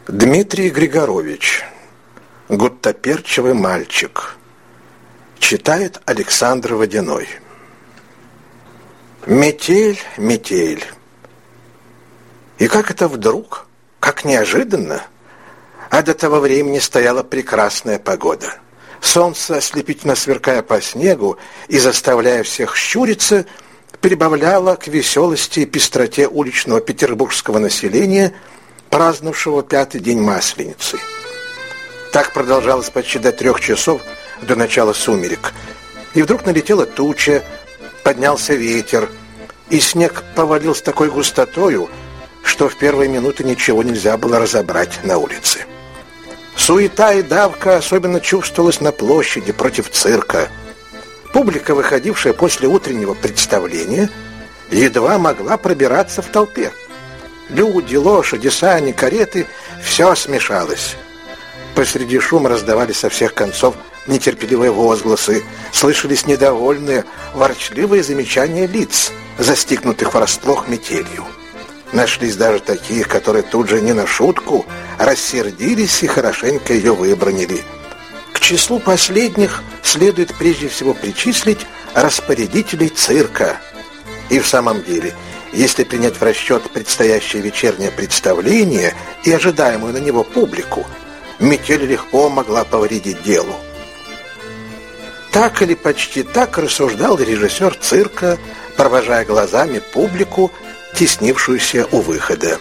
Дмитрий Григорович. Гуттаперчевый мальчик. Читает Александр Водяной. Метель, метель. И как это вдруг, как неожиданно, а до того времени стояла прекрасная погода. Солнце, ослепительно сверкая по снегу и заставляя всех щуриться, прибавляло к веселости и пестроте уличного петербургского населения, праздновавшего 5-й день Масленицы. Так продолжалось почти до 3 часов до начала сумерек. И вдруг налетела туча, поднялся ветер, и снег повалил с такой густотою, что в первые минуты ничего нельзя было разобрать на улице. Суета и давка особенно чувствовалась на площади против цирка. Публика, выходившая после утреннего представления, едва могла пробираться в толпе. Люди, лошади, сани, кареты — все смешалось. Посреди шума раздавались со всех концов нетерпеливые возгласы, слышались недовольные, ворчливые замечания лиц, застигнутых врасплох метелью. Нашлись даже такие, которые тут же не на шутку рассердились и хорошенько ее выбранили. К числу последних следует прежде всего причислить распорядителей цирка. И в самом деле, если принять в расчет предстоящее вечернее представление и ожидаемую на него публику, метель легко могла повредить делу. Так или почти так рассуждал режиссер цирка, провожая глазами публику, теснившуюся у выхода.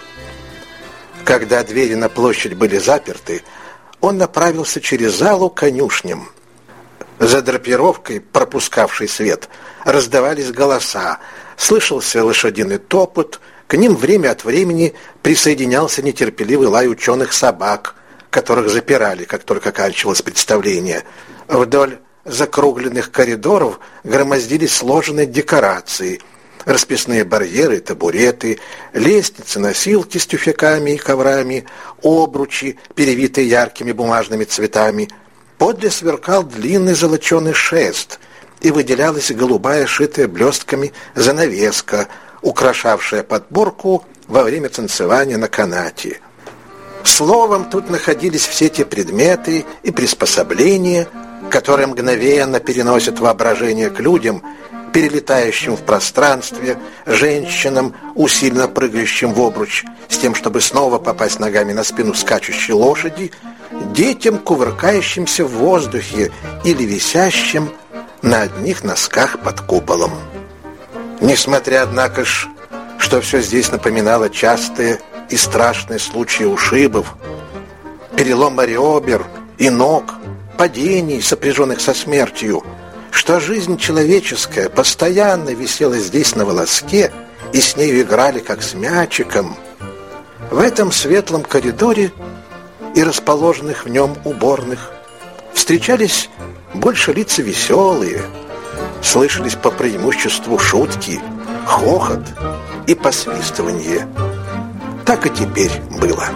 Когда двери на площадь были заперты, он направился через залу к конюшням. За драпировкой, пропускавшей свет, раздавались голоса, слышался лошадиный топот, к ним время от времени присоединялся нетерпеливый лай ученых собак, которых запирали, как только оканчивалось представление. Вдоль закругленных коридоров громоздились сложенные декорации, расписные барьеры, табуреты, лестницы-носилки с тюфяками и коврами, обручи, перевитые яркими бумажными цветами. Подле сверкал длинный золоченый шест, и выделялась голубая, шитая блестками занавеска, украшавшая подборку во время танцевания на канате. Словом, тут находились все те предметы и приспособления, которые мгновенно переносят воображение к людям, перелетающим в пространстве, женщинам, усиленно прыгающим в обруч, с тем, чтобы снова попасть ногами на спину скачущей лошади, детям, кувыркающимся в воздухе или висящим на одних носках под куполом. Несмотря, однако ж, что все здесь напоминало частые и страшные случаи ушибов, перелома ребер и ног, падений, сопряженных со смертью, что жизнь человеческая постоянно висела здесь на волоске, и с нею играли как с мячиком, в этом светлом коридоре и расположенных в нем уборных встречались больше лица веселые, слышались по преимуществу шутки, хохот и посвистывание. Так и теперь было.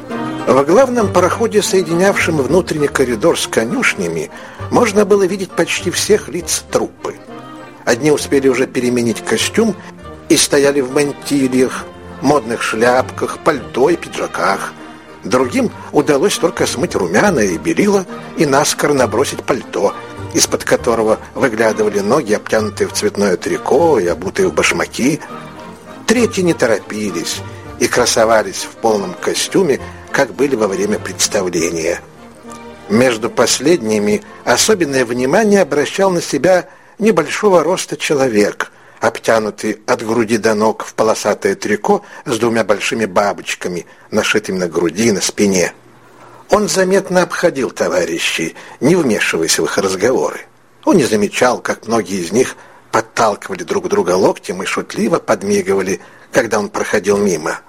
В главном пароходе, соединявшем внутренний коридор с конюшнями, можно было видеть почти всех лиц труппы. Одни успели уже переменить костюм и стояли в мантильях, модных шляпках, пальто и пиджаках. Другим удалось только смыть румяна и белила и наскоро набросить пальто, из-под которого выглядывали ноги, обтянутые в цветное трико и обутые в башмаки. Третьи не торопились и красовались в полном костюме, как были во время представления. Между последними особенное внимание обращал на себя небольшого роста человек, обтянутый от груди до ног в полосатое трико с 2 большими бабочками, нашитыми на груди и на спине. Он заметно обходил товарищей, не вмешиваясь в их разговоры. Он не замечал, как многие из них подталкивали друг друга локтем и шутливо подмигивали, когда он проходил мимо.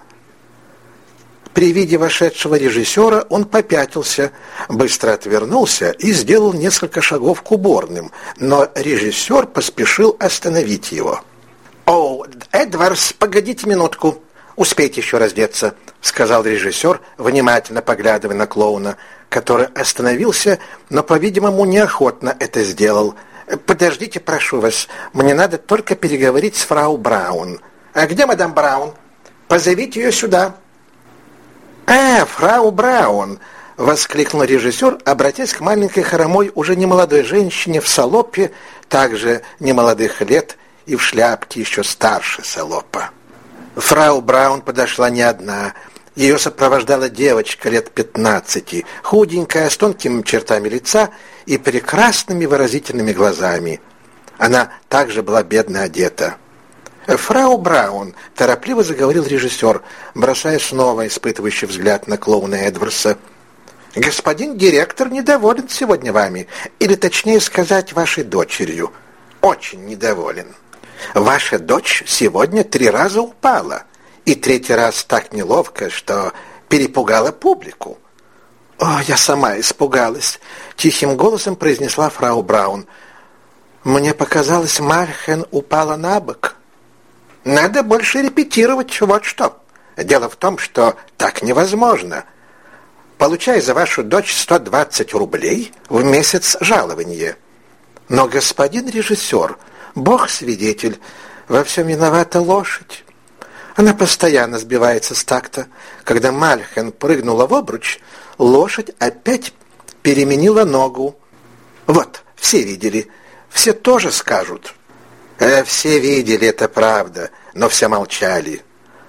При виде вошедшего режиссера он попятился, быстро отвернулся и сделал несколько шагов к уборным, но режиссер поспешил остановить его. «О, Эдвардс, погодите минутку, успейте еще раздеться», — сказал режиссер, внимательно поглядывая на клоуна, который остановился, но, по-видимому, неохотно это сделал. «Подождите, прошу вас, мне надо только переговорить с фрау Браун». «А где мадам Браун? Позовите ее сюда». фрау Браун!» — воскликнул режиссер, обратясь к маленькой хромой, уже немолодой женщине в салопе, также немолодых лет и в шляпке еще старше салопа. Фрау Браун подошла не одна. Ее сопровождала девочка лет 15, худенькая, с тонкими чертами лица и прекрасными выразительными глазами. Она также была бедно одета. «Фрау Браун», — торопливо заговорил режиссер, бросая снова испытывающий взгляд на клоуна Эдварса. «Господин директор недоволен сегодня вами, или, точнее сказать, вашей дочерью. Очень недоволен. Ваша дочь сегодня 3 раза упала, и 3-й раз так неловко, что перепугала публику». «О, я сама испугалась», — тихим голосом произнесла фрау Браун. «Мне показалось, Мальхен упала на бок». «Надо больше репетировать, вот что. Дело в том, что так невозможно. Получай за вашу дочь 120 рублей в месяц жалования». «Но, господин режиссер, Бог свидетель, во всем виновата лошадь. Она постоянно сбивается с такта. Когда Мальхен прыгнула в обруч, лошадь опять переменила ногу. Вот, все видели, все тоже скажут». Все видели, это правда, но все молчали.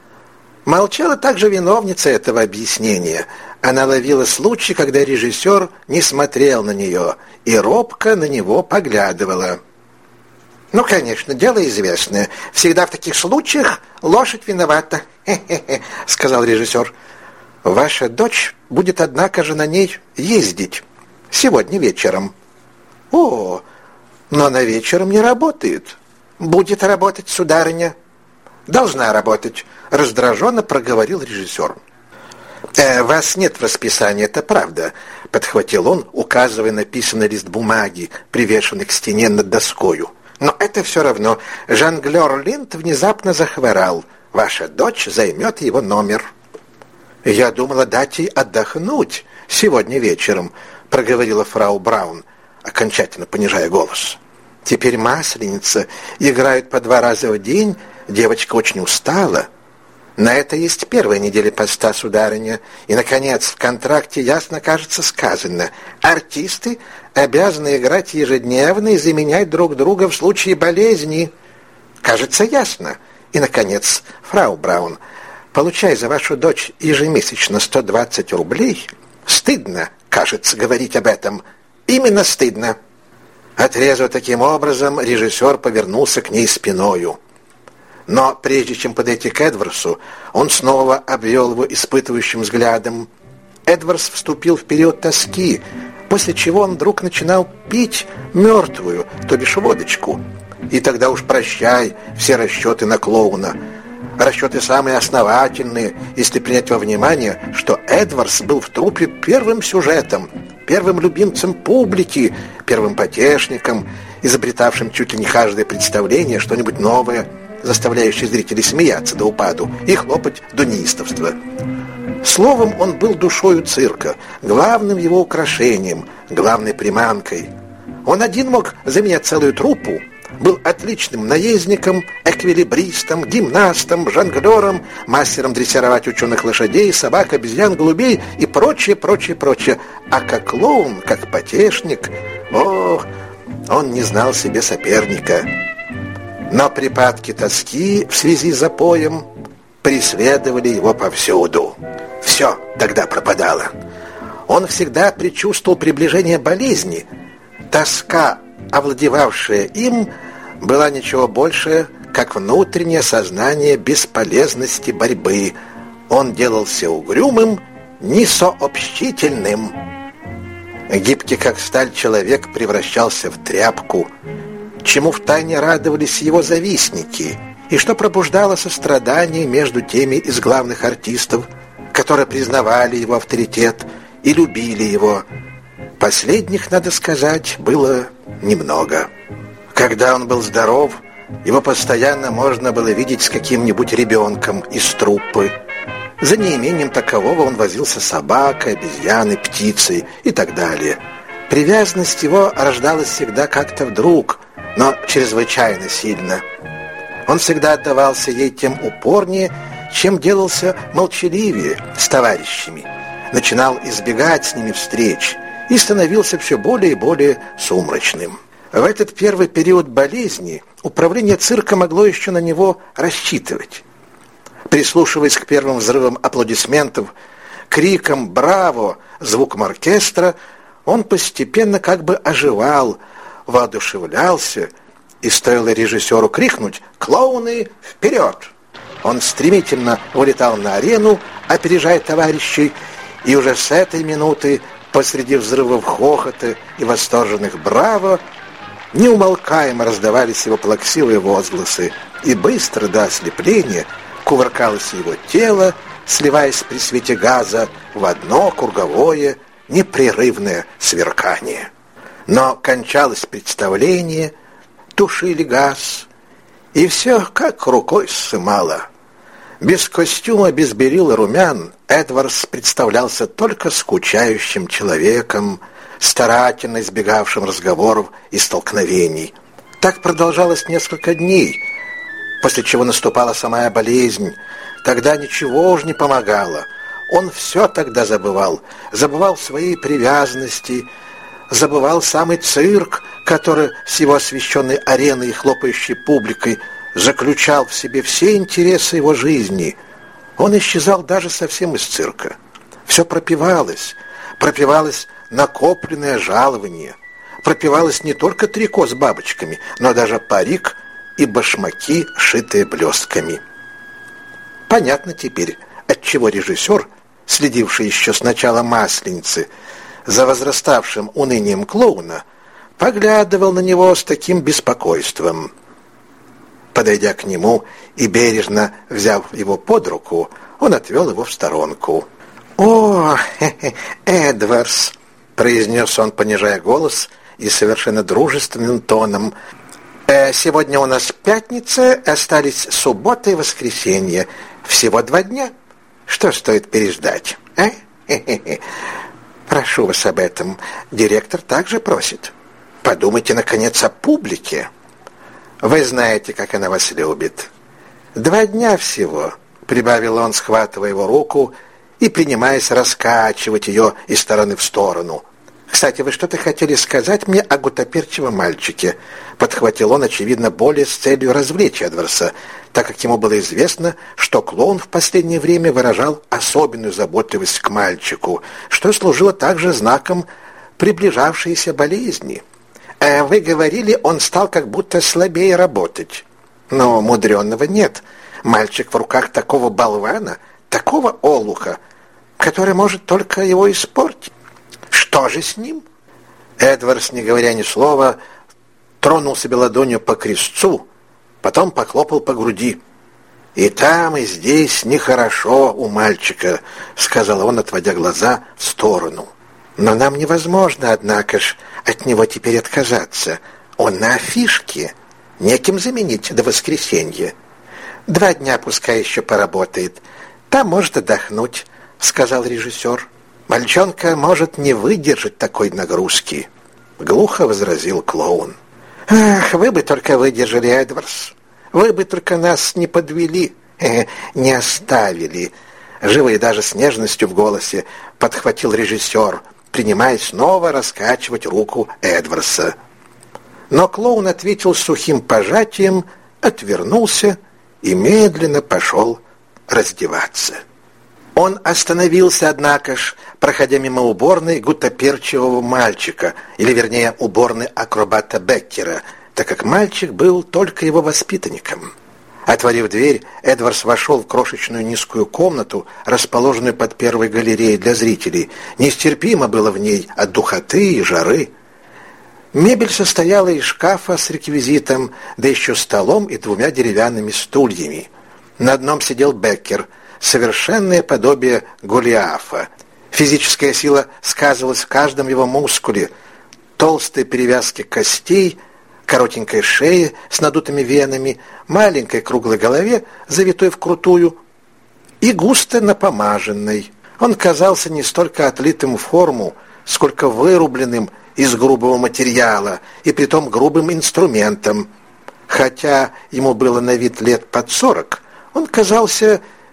Молчала также виновница этого объяснения. Она ловила случай, когда режиссер не смотрел на нее и робко на него поглядывала. «Ну, конечно, дело известное. Всегда в таких случаях лошадь виновата», — сказал режиссер. «Ваша дочь будет, однако же, на ней ездить сегодня вечером». «О, но она вечером не работает». «Будет работать, сударыня». «Должна работать», — раздраженно проговорил режиссер. «Вас нет в расписании, это правда», — подхватил он, указывая на писанный лист бумаги, привешенный к стене над доскою. «Но это все равно. Жонглер Линд внезапно захворал. Ваша дочь займет его номер». «Я думала дать ей отдохнуть сегодня вечером», — проговорила фрау Браун, окончательно понижая голос. «Теперь Масленица, играют по 2 раза в день, девочка очень устала. На это есть 1-я неделя поста, сударыня. И, наконец, в контракте ясно, кажется, сказано: артисты обязаны играть ежедневно и заменять друг друга в случае болезни. Кажется, ясно. И, наконец, фрау Браун, получай за вашу дочь ежемесячно 120 рублей. Стыдно, кажется, говорить об этом. Именно стыдно». Отрезав таким образом, режиссер повернулся к ней спиною. Но прежде чем подойти к Эдварсу, он снова обвел его испытывающим взглядом. Эдварс вступил в период тоски, после чего он вдруг начинал пить мертвую, то бишь водочку. И тогда уж прощай все расчеты на клоуна. Расчеты самые основательные, если принять во внимание, что Эдварс был в труппе первым сюжетом, первым любимцем публики, первым потешником, изобретавшим чуть ли не каждое представление что-нибудь новое, заставляющее зрителей смеяться до упаду и хлопать до неистовства. Словом, он был душою цирка, главным его украшением, главной приманкой. Он один мог заменять целую труппу, был отличным наездником, эквилибристом, гимнастом, жонглером, мастером дрессировать ученых лошадей, собак, обезьян, голубей и прочее, прочее, прочее. А как клоун, как потешник, он не знал себе соперника. Но припадки тоски в связи с запоем преследовали его повсюду. Все тогда пропадало. Он всегда предчувствовал приближение болезни. Тоска, овладевавшая им, была ничего больше, как внутреннее сознание бесполезности борьбы. Он делался угрюмым, несообщительным. Гибкий, как сталь, человек превращался в тряпку, чему втайне радовались его завистники, и что пробуждало сострадание между теми из главных артистов, которые признавали его авторитет и любили его. Последних, надо сказать, было немного. Когда он был здоров, его постоянно можно было видеть с каким-нибудь ребенком из труппы. За неимением такового он возился с собакой, обезьяной, птицей и так далее. Привязанность его рождалась всегда как-то вдруг, но чрезвычайно сильно. Он всегда отдавался ей тем упорнее, чем делался молчаливее с товарищами, начинал избегать с ними встреч и становился все более и более сумрачным. В этот первый период болезни управление цирка могло еще на него рассчитывать. Прислушиваясь к первым взрывам аплодисментов, крикам «Браво!», звукам оркестра, он постепенно как бы оживал, воодушевлялся, и стоило режиссеру крикнуть «Клоуны, вперед!», он стремительно вылетал на арену, опережая товарищей, и уже с этой минуты посреди взрывов хохота и восторженных «Браво!» неумолкаемо раздавались его плаксивые возгласы, и быстро до ослепления кувыркалось его тело, сливаясь при свете газа в одно круговое, непрерывное сверкание. Но кончалось представление, тушили газ, и все как рукой ссымало. Без костюма, без берил и румян Эдвардс представлялся только скучающим человеком, старательно избегавшим разговоров и столкновений. Так продолжалось несколько дней, после чего наступала самая болезнь. Тогда ничего уж не помогало. Он все тогда забывал. Забывал свои привязанности, забывал самый цирк, который с его освещенной ареной и хлопающей публикой заключал в себе все интересы его жизни. Он исчезал даже совсем из цирка. Все пропивалось накопленное жалование, пропивалось не только трико с бабочками, но даже парик и башмаки, шитые блестками. Понятно теперь, отчего режиссер, следивший еще с начала «Масленицы» за возраставшим унынием клоуна, поглядывал на него с таким беспокойством. Подойдя к нему и бережно взяв его под руку, он отвел его в сторонку. «О, Эдвардс!» — произнес он, понижая голос и совершенно дружественным тоном. «Сегодня у нас пятница, остались суббота и воскресенье. Всего 2 дня. Что стоит переждать, а? Прошу вас об этом. Директор также просит. Подумайте, наконец, о публике. Вы знаете, как она вас любит. 2 дня всего», — прибавил он, схватывая его руку и принимаясь раскачивать ее из стороны в сторону. «Кстати, вы что-то хотели сказать мне о гуттаперчевом мальчике?» — подхватил он, очевидно, более с целью развлечь Эдвардса, так как ему было известно, что клоун в последнее время выражал особенную заботливость к мальчику, что служило также знаком приближавшейся болезни. «Вы говорили, он стал как будто слабее работать». «Но мудренного нет. Мальчик в руках такого болвана, такого олуха, который может только его испортить. Что же с ним?» Эдвардс, не говоря ни слова, тронул себе ладонью по крестцу, потом похлопал по груди. «И там, и здесь нехорошо у мальчика», — сказал он, отводя глаза в сторону. «Но нам невозможно, однако ж, от него теперь отказаться. Он на афишке, неким заменить до воскресенья. 2 дня пускай еще поработает, там может отдохнуть», — сказал режиссер. «Мальчонка может не выдержать такой нагрузки», — глухо возразил клоун. «Ах, вы бы только выдержали, Эдвардс. Вы бы только нас не подвели, не оставили», — живо и даже с нежностью в голосе подхватил режиссер, принимаясь снова раскачивать руку Эдвардса. Но клоун ответил сухим пожатием, отвернулся и медленно пошел раздеваться. Он остановился, однако ж, проходя мимо уборной гуттаперчевого мальчика, или, вернее, уборной акробата Беккера, так как мальчик был только его воспитанником. Отворив дверь, Эдвардс вошел в крошечную низкую комнату, расположенную под первой галереей для зрителей. Нестерпимо было в ней от духоты и жары. Мебель состояла из шкафа с реквизитом, да еще столом и 2 деревянными стульями. На одном сидел Беккер, совершенное подобие Голиафа. Физическая сила сказывалась в каждом его мускуле. Толстые перевязки костей, коротенькой шее с надутыми венами, маленькой круглой голове, завитой вкрутую, и густо напомаженной. Он казался не столько отлитым в форму, сколько вырубленным из грубого материала, и притом грубым инструментом. Хотя ему было на вид лет под 40, он казался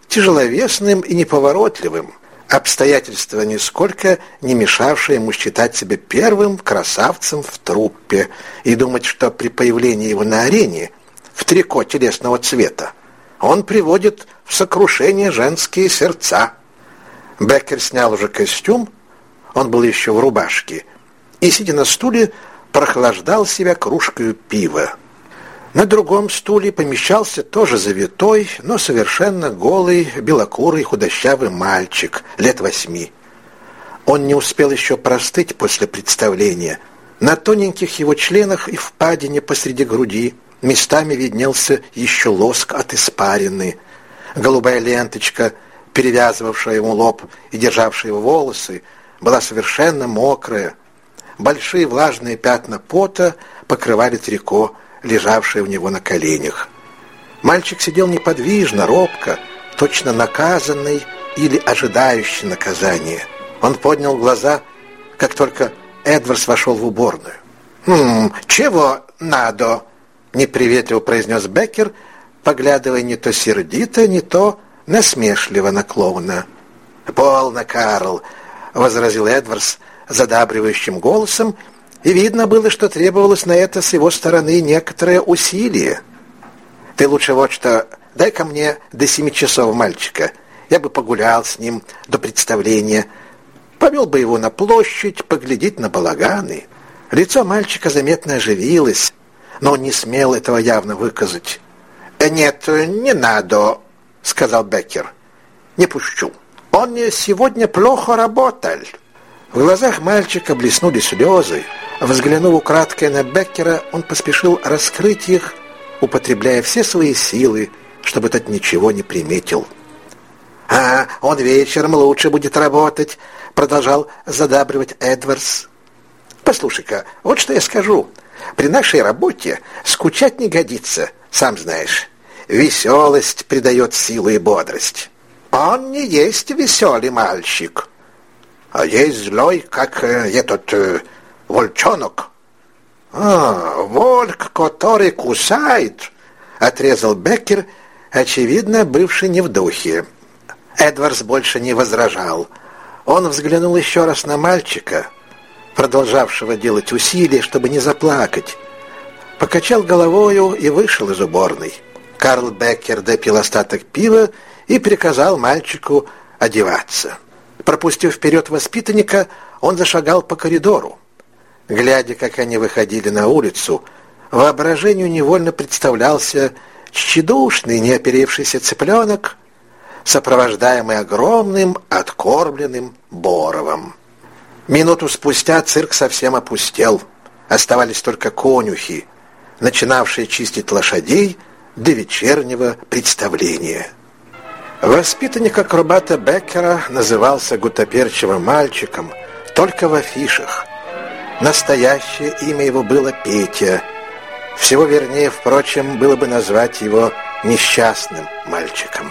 тяжеловесным и неповоротливым, обстоятельства нисколько не мешавшие ему считать себя первым красавцем в труппе и думать, что при появлении его на арене в трико телесного цвета он приводит в сокрушение женские сердца. Беккер снял уже костюм, он был еще в рубашке, и, сидя на стуле, прохлаждал себя кружкой пива. На другом стуле помещался тоже завитой, но совершенно голый, белокурый, худощавый мальчик лет 8. Он не успел еще простыть после представления. На тоненьких его членах и впадине посреди груди местами виднелся еще лоск от испарины. Голубая ленточка, перевязывавшая ему лоб и державшая его волосы, была совершенно мокрая. Большие влажные пятна пота покрывали трико, лежавшее у него на коленях. Мальчик сидел неподвижно, робко, точно наказанный или ожидающий наказания. Он поднял глаза, как только Эдвардс вошел в уборную. «Чего надо?» — неприветливо произнес Беккер, поглядывая не то сердито, не то насмешливо на клоуна. «Полно, Карл!» — возразил Эдвардс задабривающим голосом, и видно было, что требовалось на это с его стороны некоторое усилие. «Ты лучше вот что, дай-ка мне до 7 часов мальчика. Я бы погулял с ним до представления, повел бы его на площадь, поглядеть на балаганы». Лицо мальчика заметно оживилось, но он не смел этого явно выказать. «Нет, не надо», — сказал Беккер. «Не пущу. Он сегодня плохо работал». В глазах мальчика блеснули слезы. Взглянув украдкой на Беккера, он поспешил раскрыть их, употребляя все свои силы, чтобы тот ничего не приметил. «А он вечером лучше будет работать», — продолжал задабривать Эдвардс. «Послушай-ка, вот что я скажу. При нашей работе скучать не годится, сам знаешь. Веселость придает силу и бодрость. Он не есть веселый мальчик, а есть злой, как этот волчонок». «Волк, который кусает», — отрезал Беккер, очевидно, бывший не в духе. Эдвардс больше не возражал. Он взглянул еще раз на мальчика, продолжавшего делать усилия, чтобы не заплакать, покачал головою и вышел из уборной. Карл Беккер допил остаток пива и приказал мальчику одеваться. Пропустив вперед воспитанника, он зашагал по коридору. Глядя, как они выходили на улицу, воображению невольно представлялся тщедушный, неоперевшийся цыпленок, сопровождаемый огромным откормленным боровом. Минуту спустя цирк совсем опустел. Оставались только конюхи, начинавшие чистить лошадей до вечернего представления. Воспитанник акробата Беккера назывался гуттаперчевым мальчиком только в афишах. Настоящее имя его было Петя. Всего вернее, впрочем, было бы назвать его несчастным мальчиком.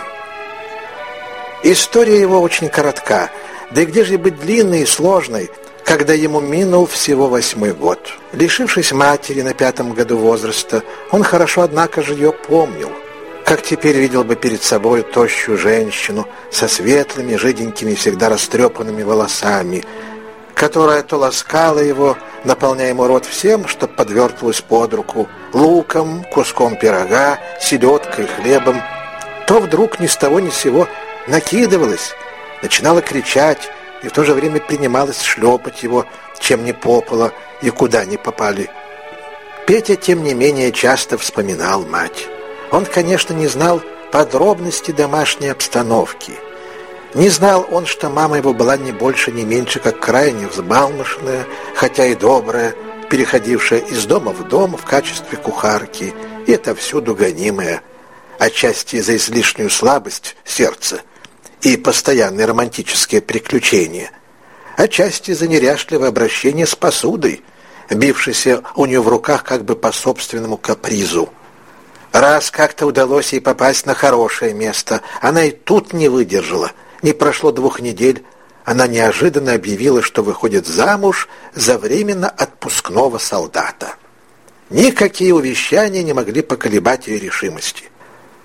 История его очень коротка, да и где же быть длинной и сложной, когда ему минул всего 8-й год. Лишившись матери на 5-м году возраста, он хорошо, однако же, ее помнил. Как теперь видел бы перед собой тощую женщину со светлыми, жиденькими, всегда растрепанными волосами, которая то ласкала его, наполняя ему рот всем, что подвертывалось под руку, луком, куском пирога, селедкой, хлебом, то вдруг ни с того ни с сего накидывалась, начинала кричать и в то же время принималась шлепать его, чем ни попало и куда ни попали. Петя, тем не менее, часто вспоминал мать. Он, конечно, не знал подробностей домашней обстановки. Не знал он, что мама его была не больше, не меньше, как крайне взбалмошная, хотя и добрая, переходившая из дома в дом в качестве кухарки, и отовсюду гонимая, отчасти за излишнюю слабость сердца и постоянные романтические приключения, отчасти за неряшливое обращение с посудой, бившейся у нее в руках как бы по собственному капризу. Раз как-то удалось ей попасть на хорошее место, она и тут не выдержала. Не прошло 2 недель, она неожиданно объявила, что выходит замуж за временно отпускного солдата. Никакие увещания не могли поколебать ее решимости.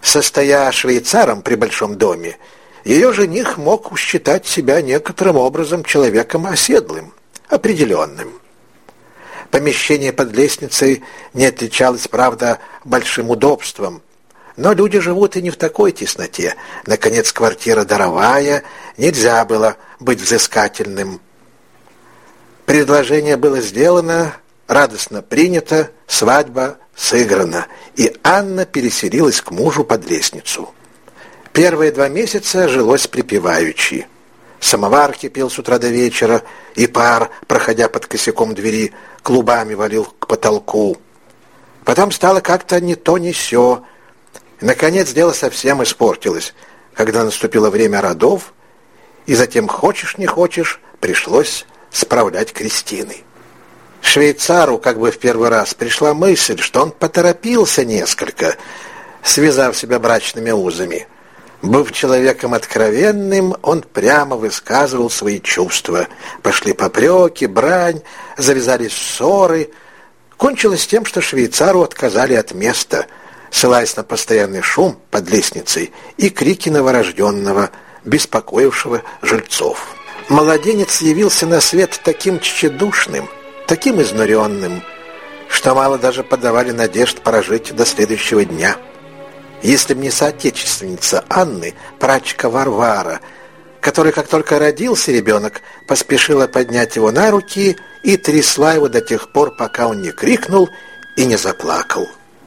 Состоя швейцаром при большом доме, ее жених мог считать себя некоторым образом человеком оседлым, определенным. Помещение под лестницей не отличалось, правда, большим удобством, но люди живут и не в такой тесноте. Наконец, квартира даровая, нельзя было быть взыскательным. Предложение было сделано, радостно принято, свадьба сыграна, и Анна переселилась к мужу под лестницу. Первые 2 месяца жилось припеваючи. Самовар кипел с утра до вечера, и пар, проходя под косяком двери, клубами валил к потолку. Потом стало как-то ни то ни сё. Наконец дело совсем испортилось, когда наступило время родов, и затем, хочешь не хочешь, пришлось справлять крестины. Швейцару как бы в первый раз пришла мысль, что он поторопился несколько, связав себя брачными узами. Быв человеком откровенным, он прямо высказывал свои чувства. Пошли попреки, брань, завязались ссоры. Кончилось тем, что швейцару отказали от места, ссылаясь на постоянный шум под лестницей и крики новорожденного, беспокоившего жильцов. Младенец явился на свет таким тщедушным, таким изнуренным, что мало даже подавали надежд прожить до следующего дня. Если б не соотечественница Анны, прачка Варвара, которая, как только родился ребенок, поспешила поднять его на руки и трясла его до тех пор, пока он не крикнул и не заплакал.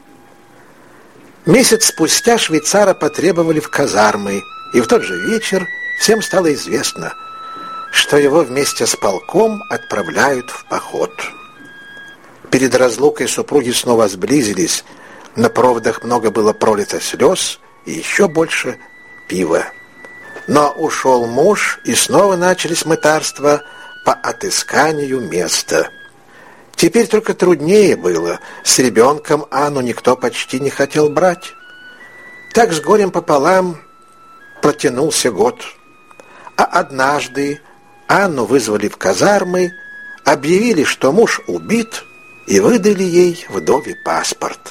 Месяц спустя швейцара потребовали в казармы, и в тот же вечер всем стало известно, что его вместе с полком отправляют в поход. Перед разлукой супруги снова сблизились. На проводах много было пролито слез и еще больше пива. Но ушел муж, и снова начались мытарства по отысканию места. Теперь только труднее было. С ребенком Анну никто почти не хотел брать. Так с горем пополам протянулся год. А однажды Анну вызвали в казармы, объявили, что муж убит, и выдали ей вдове паспорт.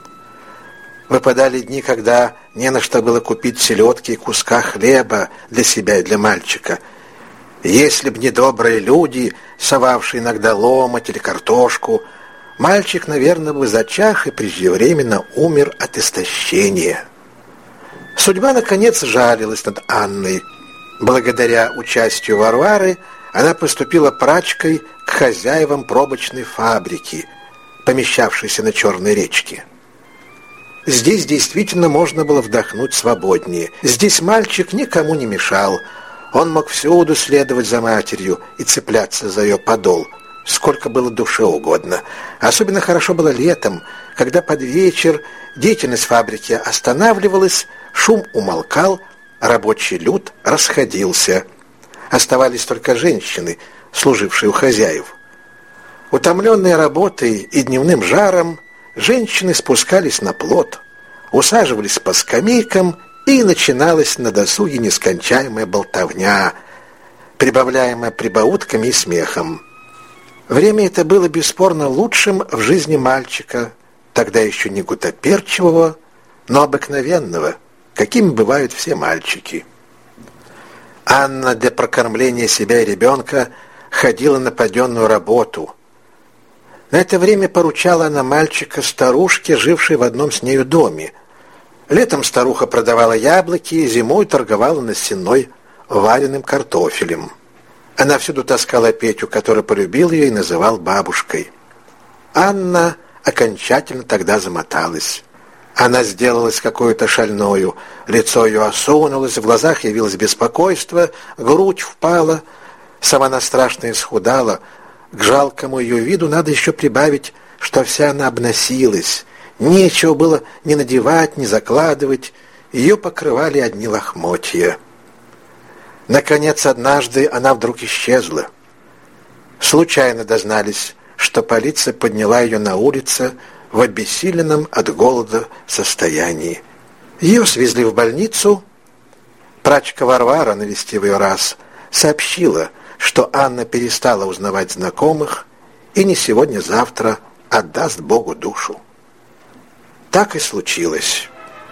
Выпадали дни, когда не на что было купить селедки и куска хлеба для себя и для мальчика. Если б не добрые люди, совавшие иногда ломоть или картошку, мальчик, наверное, бы зачах и преждевременно умер от истощения. Судьба, наконец, жалилась над Анной. Благодаря участию Варвары она поступила прачкой к хозяевам пробочной фабрики, помещавшейся на Черной речке. Здесь действительно можно было вдохнуть свободнее. Здесь мальчик никому не мешал. Он мог всюду следовать за матерью и цепляться за ее подол, сколько было душе угодно. Особенно хорошо было летом, когда под вечер деятельность фабрики останавливалась, шум умолкал, рабочий люд расходился. Оставались только женщины, служившие у хозяев. Утомленные работой и дневным жаром, женщины спускались на плот, усаживались по скамейкам, и начиналась на досуге нескончаемая болтовня, прибавляемая прибаутками и смехом. Время это было бесспорно лучшим в жизни мальчика, тогда еще не гутоперчивого, но обыкновенного, какими бывают все мальчики. Анна для прокормления себя и ребенка ходила на паденную работу. На это время поручала она мальчика старушке, жившей в одном с нею доме. Летом старуха продавала яблоки, зимой торговала на сеной вареным картофелем. Она всюду таскала Петю, который полюбил ее и называл бабушкой. Анна окончательно тогда замоталась. Она сделалась какой-то шальною, лицо ее осунулось, в глазах явилось беспокойство, грудь впала, сама она страшно исхудала. К жалкому ее виду надо еще прибавить, что вся она обносилась. Нечего было ни надевать, ни закладывать, ее покрывали одни лохмотья. Наконец, однажды она вдруг исчезла. Случайно дознались, что полиция подняла ее на улице в обессиленном от голода состоянии. Ее свезли в больницу. Прачка Варвара, навестив ее раз, сообщила, что Анна перестала узнавать знакомых и не сегодня-завтра отдаст Богу душу. Так и случилось.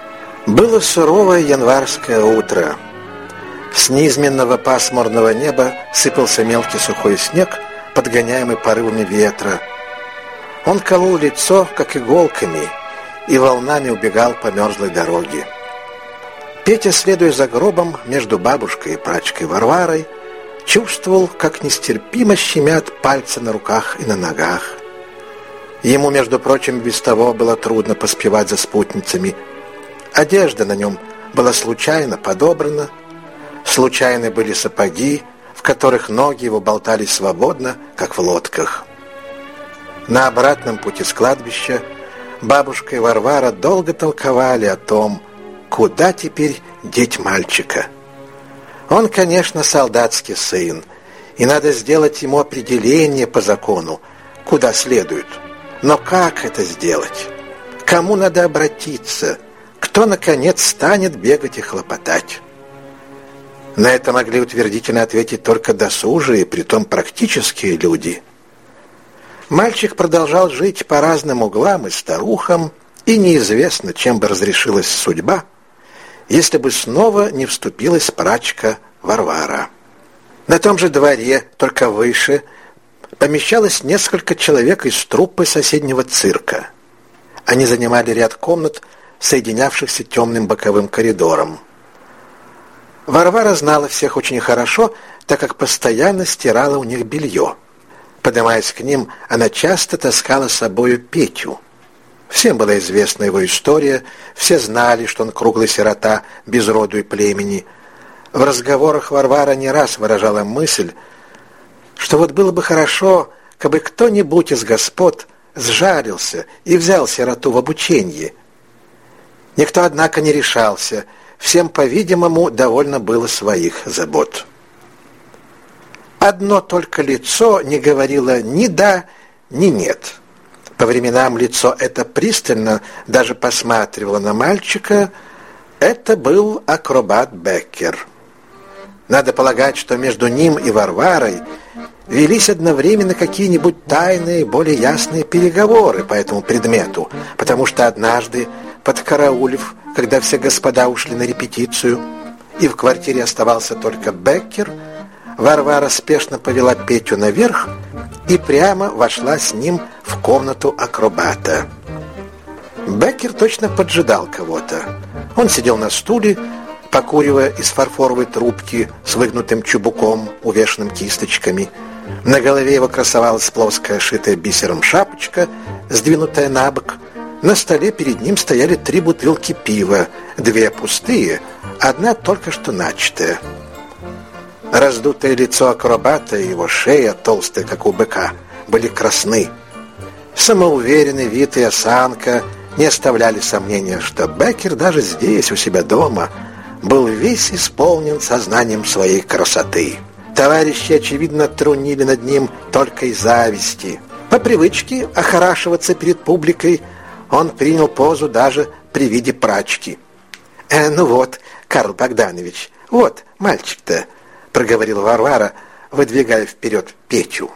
Было суровое январское утро. С низменного пасмурного неба сыпался мелкий сухой снег, подгоняемый порывами ветра. Он колол лицо, как иголками, и волнами убегал по мерзлой дороге. Петя, следуя за гробом между бабушкой и прачкой Варварой, чувствовал, как нестерпимо щемят пальцы на руках и на ногах. Ему, между прочим, без того было трудно поспевать за спутницами. Одежда на нем была случайно подобрана, случайны были сапоги, в которых ноги его болтались свободно, как в лодках. На обратном пути с кладбища бабушка и Варвара долго толковали о том, куда теперь деть мальчика. Он, конечно, солдатский сын, и надо сделать ему определение по закону, куда следует. Но как это сделать? Кому надо обратиться? Кто, наконец, станет бегать и хлопотать? На это могли утвердительно ответить только досужие, притом практические люди. Мальчик продолжал жить по разным углам и старухам, и неизвестно, чем бы разрешилась судьба, если бы снова не вступилась прачка Варвара. На том же дворе, только выше, помещалось несколько человек из труппы соседнего цирка. Они занимали ряд комнат, соединявшихся темным боковым коридором. Варвара знала всех очень хорошо, так как постоянно стирала у них белье. Поднимаясь к ним, она часто таскала с собою Петю. Всем была известна его история, все знали, что он круглый сирота, без роду и племени. В разговорах Варвара не раз выражала мысль, что вот было бы хорошо, кабы кто-нибудь из господ сжалился и взял сироту в обучение. Никто, однако, не решался, всем, по-видимому, довольно было своих забот. Одно только лицо не говорило ни «да», ни «нет». По временам лицо это пристально даже посматривало на мальчика. Это был акробат Беккер. Надо полагать, что между ним и Варварой велись одновременно какие-нибудь тайные, более ясные переговоры по этому предмету, потому что однажды, подкараулив, когда все господа ушли на репетицию, и в квартире оставался только Беккер, Варвара спешно повела Петю наверх и прямо вошла с ним в комнату акробата. Беккер точно поджидал кого-то. Он сидел на стуле, покуривая из фарфоровой трубки с выгнутым чубуком, увешанным кисточками. На голове его красовалась плоская, шитая бисером шапочка, сдвинутая на бок. На столе перед ним стояли 3 бутылки пива, 2 пустые, одна только что начатая. Раздутое лицо акробата и его шея, толстая, как у быка, были красны. Самоуверенный вид и осанка не оставляли сомнения, что Беккер даже здесь, у себя дома, был весь исполнен сознанием своей красоты. Товарищи, очевидно, трунили над ним только из зависти. По привычке охорашиваться перед публикой он принял позу даже при виде прачки. «Ну вот, Карл Богданович, вот мальчик-то», — проговорила Варвара, выдвигая вперед Петю.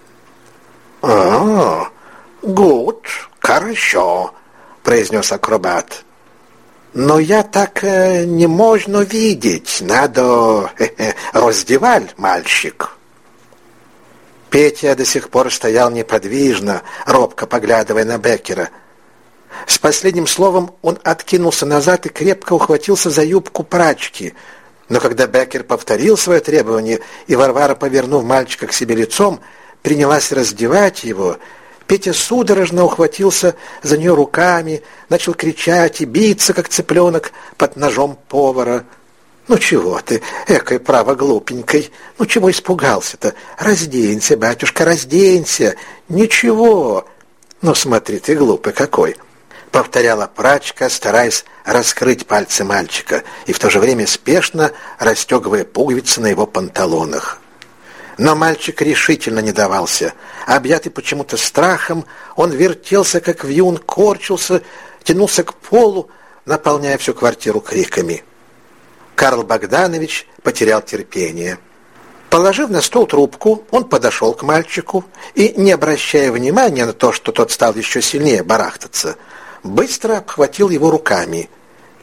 Гуд, хорошо», — произнес акробат. «Но я так не можно видеть, надо раздеваль, мальчик». Петя до сих пор стоял неподвижно, робко поглядывая на Беккера. С последним словом он откинулся назад и крепко ухватился за юбку прачки. Но когда Беккер повторил свое требование, и Варвара, повернув мальчика к себе лицом, принялась раздевать его, Петя судорожно ухватился за нее руками, начал кричать и биться, как цыпленок, под ножом повара. «Ну чего ты, экой право глупенькой, ну чего испугался-то? Разденься, батюшка, разденься, ничего». «Ну смотри, ты глупый какой», — повторяла прачка, стараясь раскрыть пальцы мальчика и в то же время спешно расстегивая пуговицы на его панталонах. Но мальчик решительно не давался. Объятый почему-то страхом, он вертелся, как вьюн, корчился, тянулся к полу, наполняя всю квартиру криками. Карл Богданович потерял терпение. Положив на стол трубку, он подошел к мальчику и, не обращая внимания на то, что тот стал еще сильнее барахтаться, быстро обхватил его руками.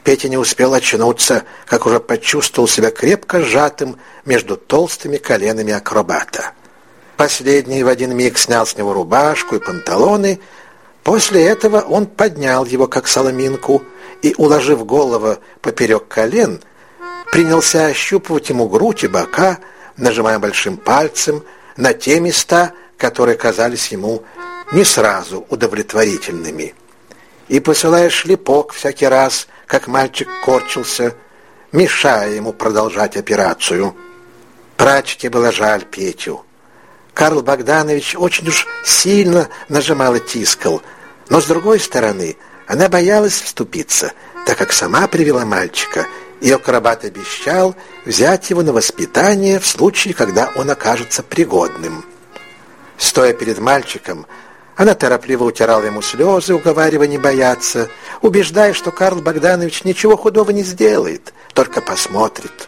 Петя не успел очнуться, как уже почувствовал себя крепко сжатым между толстыми коленами акробата. Последний в один миг снял с него рубашку и панталоны. После этого он поднял его, как соломинку, и, уложив голову поперек колен, принялся ощупывать ему грудь и бока, нажимая большим пальцем на те места, которые казались ему не сразу удовлетворительными, и посылая шлепок всякий раз, как мальчик корчился, мешая ему продолжать операцию. Прачке было жаль Петю. Карл Богданович очень уж сильно нажимал и тискал, но, с другой стороны, она боялась вступиться, так как сама привела мальчика, и акробат обещал взять его на воспитание в случае, когда он окажется пригодным. Стоя перед мальчиком, она торопливо утирала ему слезы, уговаривая не бояться, убеждая, что Карл Богданович ничего худого не сделает, только посмотрит.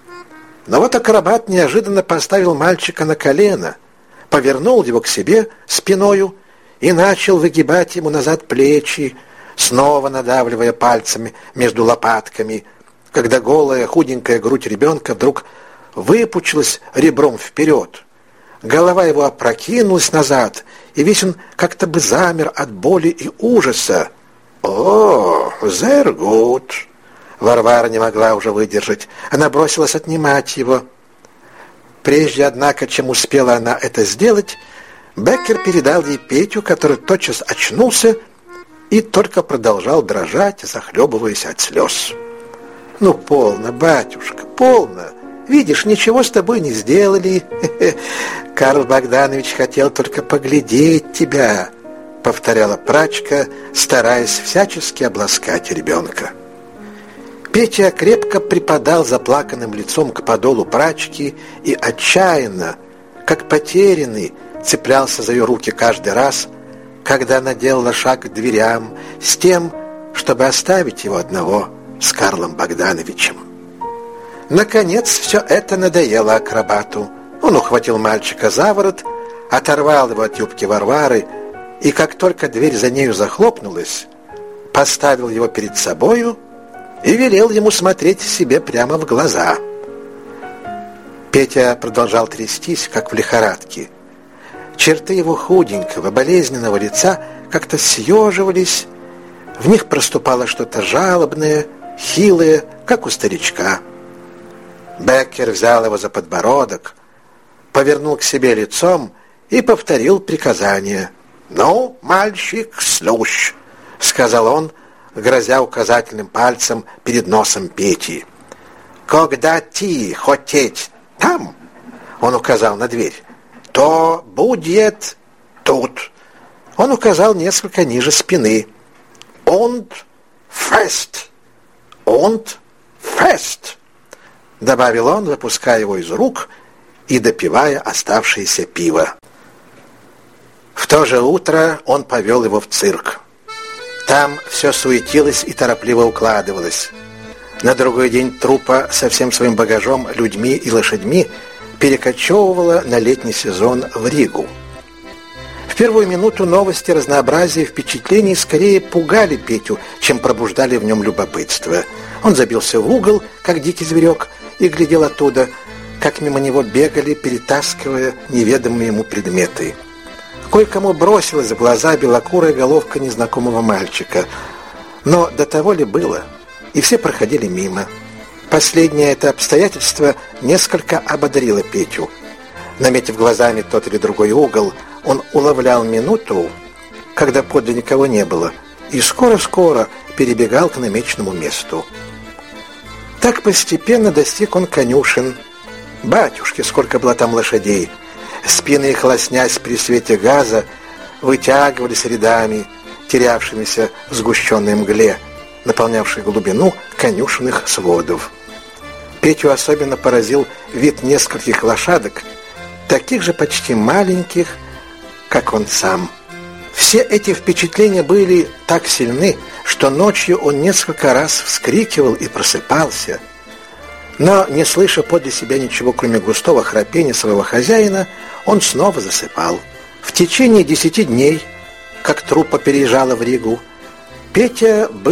Но вот акробат неожиданно поставил мальчика на колено, повернул его к себе спиною и начал выгибать ему назад плечи, снова надавливая пальцами между лопатками, когда голая худенькая грудь ребенка вдруг выпучилась ребром вперед. Голова его опрокинулась назад, и весь он как-то бы замер от боли и ужаса. «О, sehr gut!» Варвара не могла уже выдержать. Она бросилась отнимать его. Прежде, однако, чем успела она это сделать, Беккер передал ей Петю, который тотчас очнулся и только продолжал дрожать, захлебываясь от слез. «Ну, полно, батюшка, полно! Видишь, ничего с тобой не сделали. Карл Богданович хотел только поглядеть тебя», — повторяла прачка, стараясь всячески обласкать ребенка. Петя крепко припадал заплаканным лицом к подолу прачки и отчаянно, как потерянный, цеплялся за ее руки каждый раз, когда она делала шаг к дверям, с тем, чтобы оставить его одного с Карлом Богдановичем. Наконец, все это надоело акробату. Он ухватил мальчика за ворот, оторвал его от юбки Варвары, и как только дверь за нею захлопнулась, поставил его перед собою и велел ему смотреть себе прямо в глаза. Петя продолжал трястись, как в лихорадке. Черты его худенького, болезненного лица как-то съеживались, в них проступало что-то жалобное, хилое, как у старичка. Беккер взял его за подбородок, повернул к себе лицом и повторил приказание. «Ну, мальчик, слушай», — сказал он, грозя указательным пальцем перед носом Пети. «Когда ты хотеть там, — он указал на дверь, — то будет тут». Он указал несколько ниже спины. «Und fest! Und fest!» — добавил он, выпуская его из рук и допивая оставшееся пиво. В то же утро он повел его в цирк. Там все суетилось и торопливо укладывалось. На другой день труппа со всем своим багажом, людьми и лошадьми перекочевывала на летний сезон в Ригу. В первую минуту новости, разнообразие впечатлений скорее пугали Петю, чем пробуждали в нем любопытство. Он забился в угол, как дикий зверек, и глядел оттуда, как мимо него бегали, перетаскивая неведомые ему предметы. Кое-кому бросилась в глаза белокурая головка незнакомого мальчика. Но до того ли было? И все проходили мимо. Последнее это обстоятельство несколько ободрило Петю. Наметив глазами тот или другой угол, он уловлял минуту, когда подле никого не было, и скоро-скоро перебегал к намеченному месту. Так постепенно достиг он конюшен. Батюшки, сколько было там лошадей! Спины их, лоснясь при свете газа, вытягивались рядами, терявшимися в сгущенной мгле, наполнявшей глубину конюшенных сводов. Петю особенно поразил вид нескольких лошадок, таких же почти маленьких, как он сам. Все эти впечатления были так сильны, что ночью он несколько раз вскрикивал и просыпался. Но, не слыша подле себя ничего, кроме густого храпения своего хозяина, он снова засыпал. В течение 10 дней, как труппа переезжала в Ригу, Петя был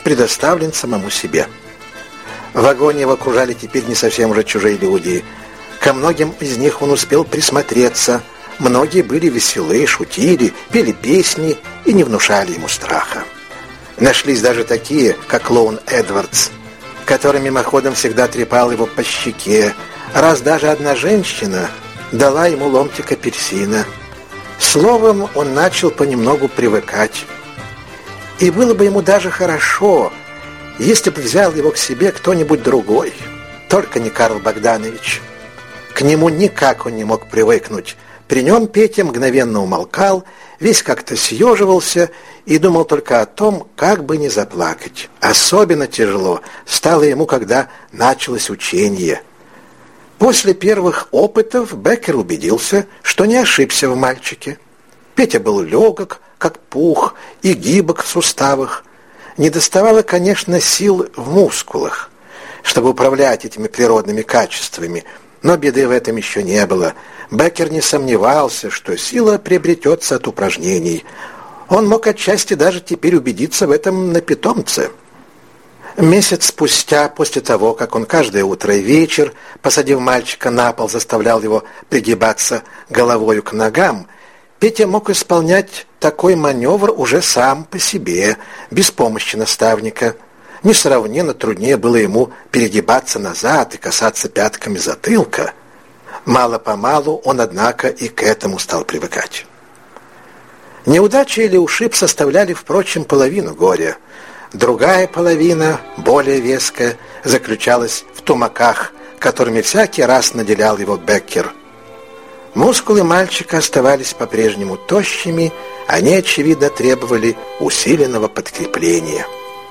предоставлен самому себе. В вагоне его окружали теперь не совсем уже чужие люди. Ко многим из них он успел присмотреться. Многие были веселы, шутили, пели песни и не внушали ему страха. Нашлись даже такие, как клоун Эдвардс, который мимоходом всегда трепал его по щеке, раз даже одна женщина дала ему ломтик апельсина. Словом, он начал понемногу привыкать. И было бы ему даже хорошо, если бы взял его к себе кто-нибудь другой, только не Карл Богданович. К нему никак он не мог привыкнуть. При нем Петя мгновенно умолкал, весь как-то съеживался и думал только о том, как бы не заплакать. Особенно тяжело стало ему, когда началось учение. После первых опытов Беккер убедился, что не ошибся в мальчике. Петя был легок, как пух, и гибок в суставах. Недоставало, конечно, сил в мускулах, чтобы управлять этими природными качествами, но беды в этом еще не было. Беккер не сомневался, что сила приобретется от упражнений. Он мог отчасти даже теперь убедиться в этом на питомце. Месяц спустя, после того, как он каждое утро и вечер, посадив мальчика на пол, заставлял его пригибаться головою к ногам, Петя мог исполнять такой маневр уже сам по себе, без помощи наставника. Несравненно труднее было ему перегибаться назад и касаться пятками затылка. Мало-помалу он, однако, и к этому стал привыкать. Неудача или ушиб составляли, впрочем, половину горя. Другая половина, более веская, заключалась в тумаках, которыми всякий раз наделял его Беккер. Мускулы мальчика оставались по-прежнему тощими, они, очевидно, требовали усиленного подкрепления.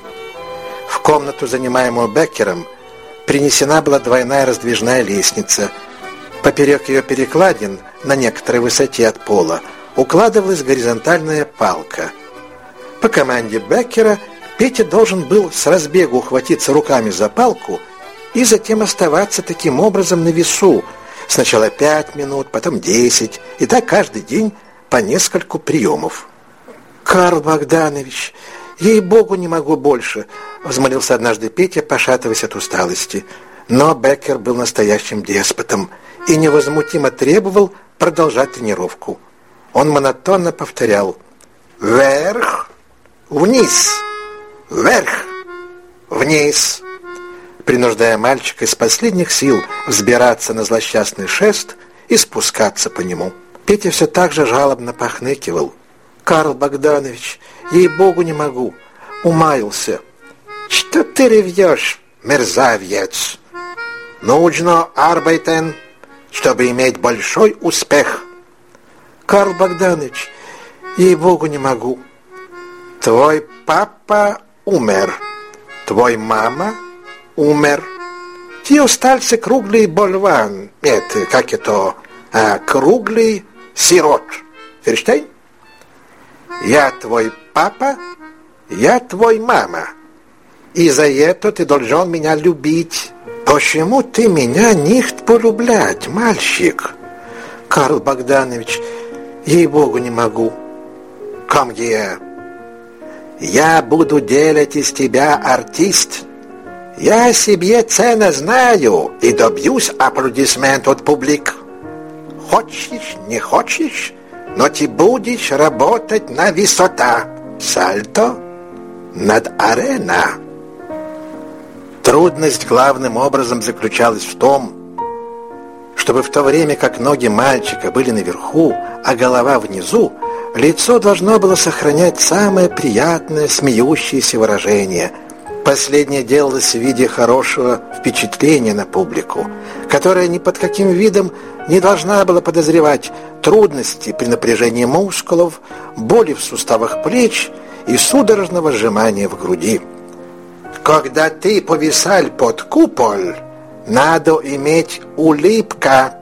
В комнату, занимаемую Беккером, принесена была двойная раздвижная лестница. Поперек ее перекладин, на некоторой высоте от пола, укладывалась горизонтальная палка. По команде Беккера Петя должен был с разбегу ухватиться руками за палку и затем оставаться таким образом на весу, сначала 5 минут, потом 10, и так каждый день по нескольку приемов. «Карл Богданович, ей-богу, не могу больше», — взмолился однажды Петя, пошатываясь от усталости. Но Беккер был настоящим деспотом и невозмутимо требовал продолжать тренировку. Он монотонно повторял: «Вверх, вниз, вверх, вниз», принуждая мальчика из последних сил взбираться на злосчастный шест и спускаться по нему. Петя все так же жалобно похныкивал. «Карл Богданович, ей-богу, не могу, умаялся». «Что ты ревешь, мерзавец? Нужно arbeiten, чтобы иметь большой успех». «Карл Богданович, ей-богу, не могу». «Твой папа умер, твой мама умер. Ты остался круглый болван. Это, как это, круглый сирот. Verstehen? Я твой папа, я твой мама. И за это ты должен меня любить. Почему ты меня nicht полюблять, мальчик?» «Карл Богданович, ей-богу, не могу». «Komm hier. Я буду делать из тебя артист. Я себе цену знаю и добьюсь аплодисмент от публик. Хочешь, не хочешь, но ты будешь работать на высота. Сальто над арена». Трудность главным образом заключалась в том, чтобы в то время как ноги мальчика были наверху, а голова внизу, лицо должно было сохранять самое приятное, смеющееся выражение. Последнее делалось в виде хорошего впечатления на публику, которая ни под каким видом не должна была подозревать трудности при напряжении мускулов, боли в суставах плеч и судорожного сжимания в груди. Когда ты повисал под купол, надо иметь улыбка.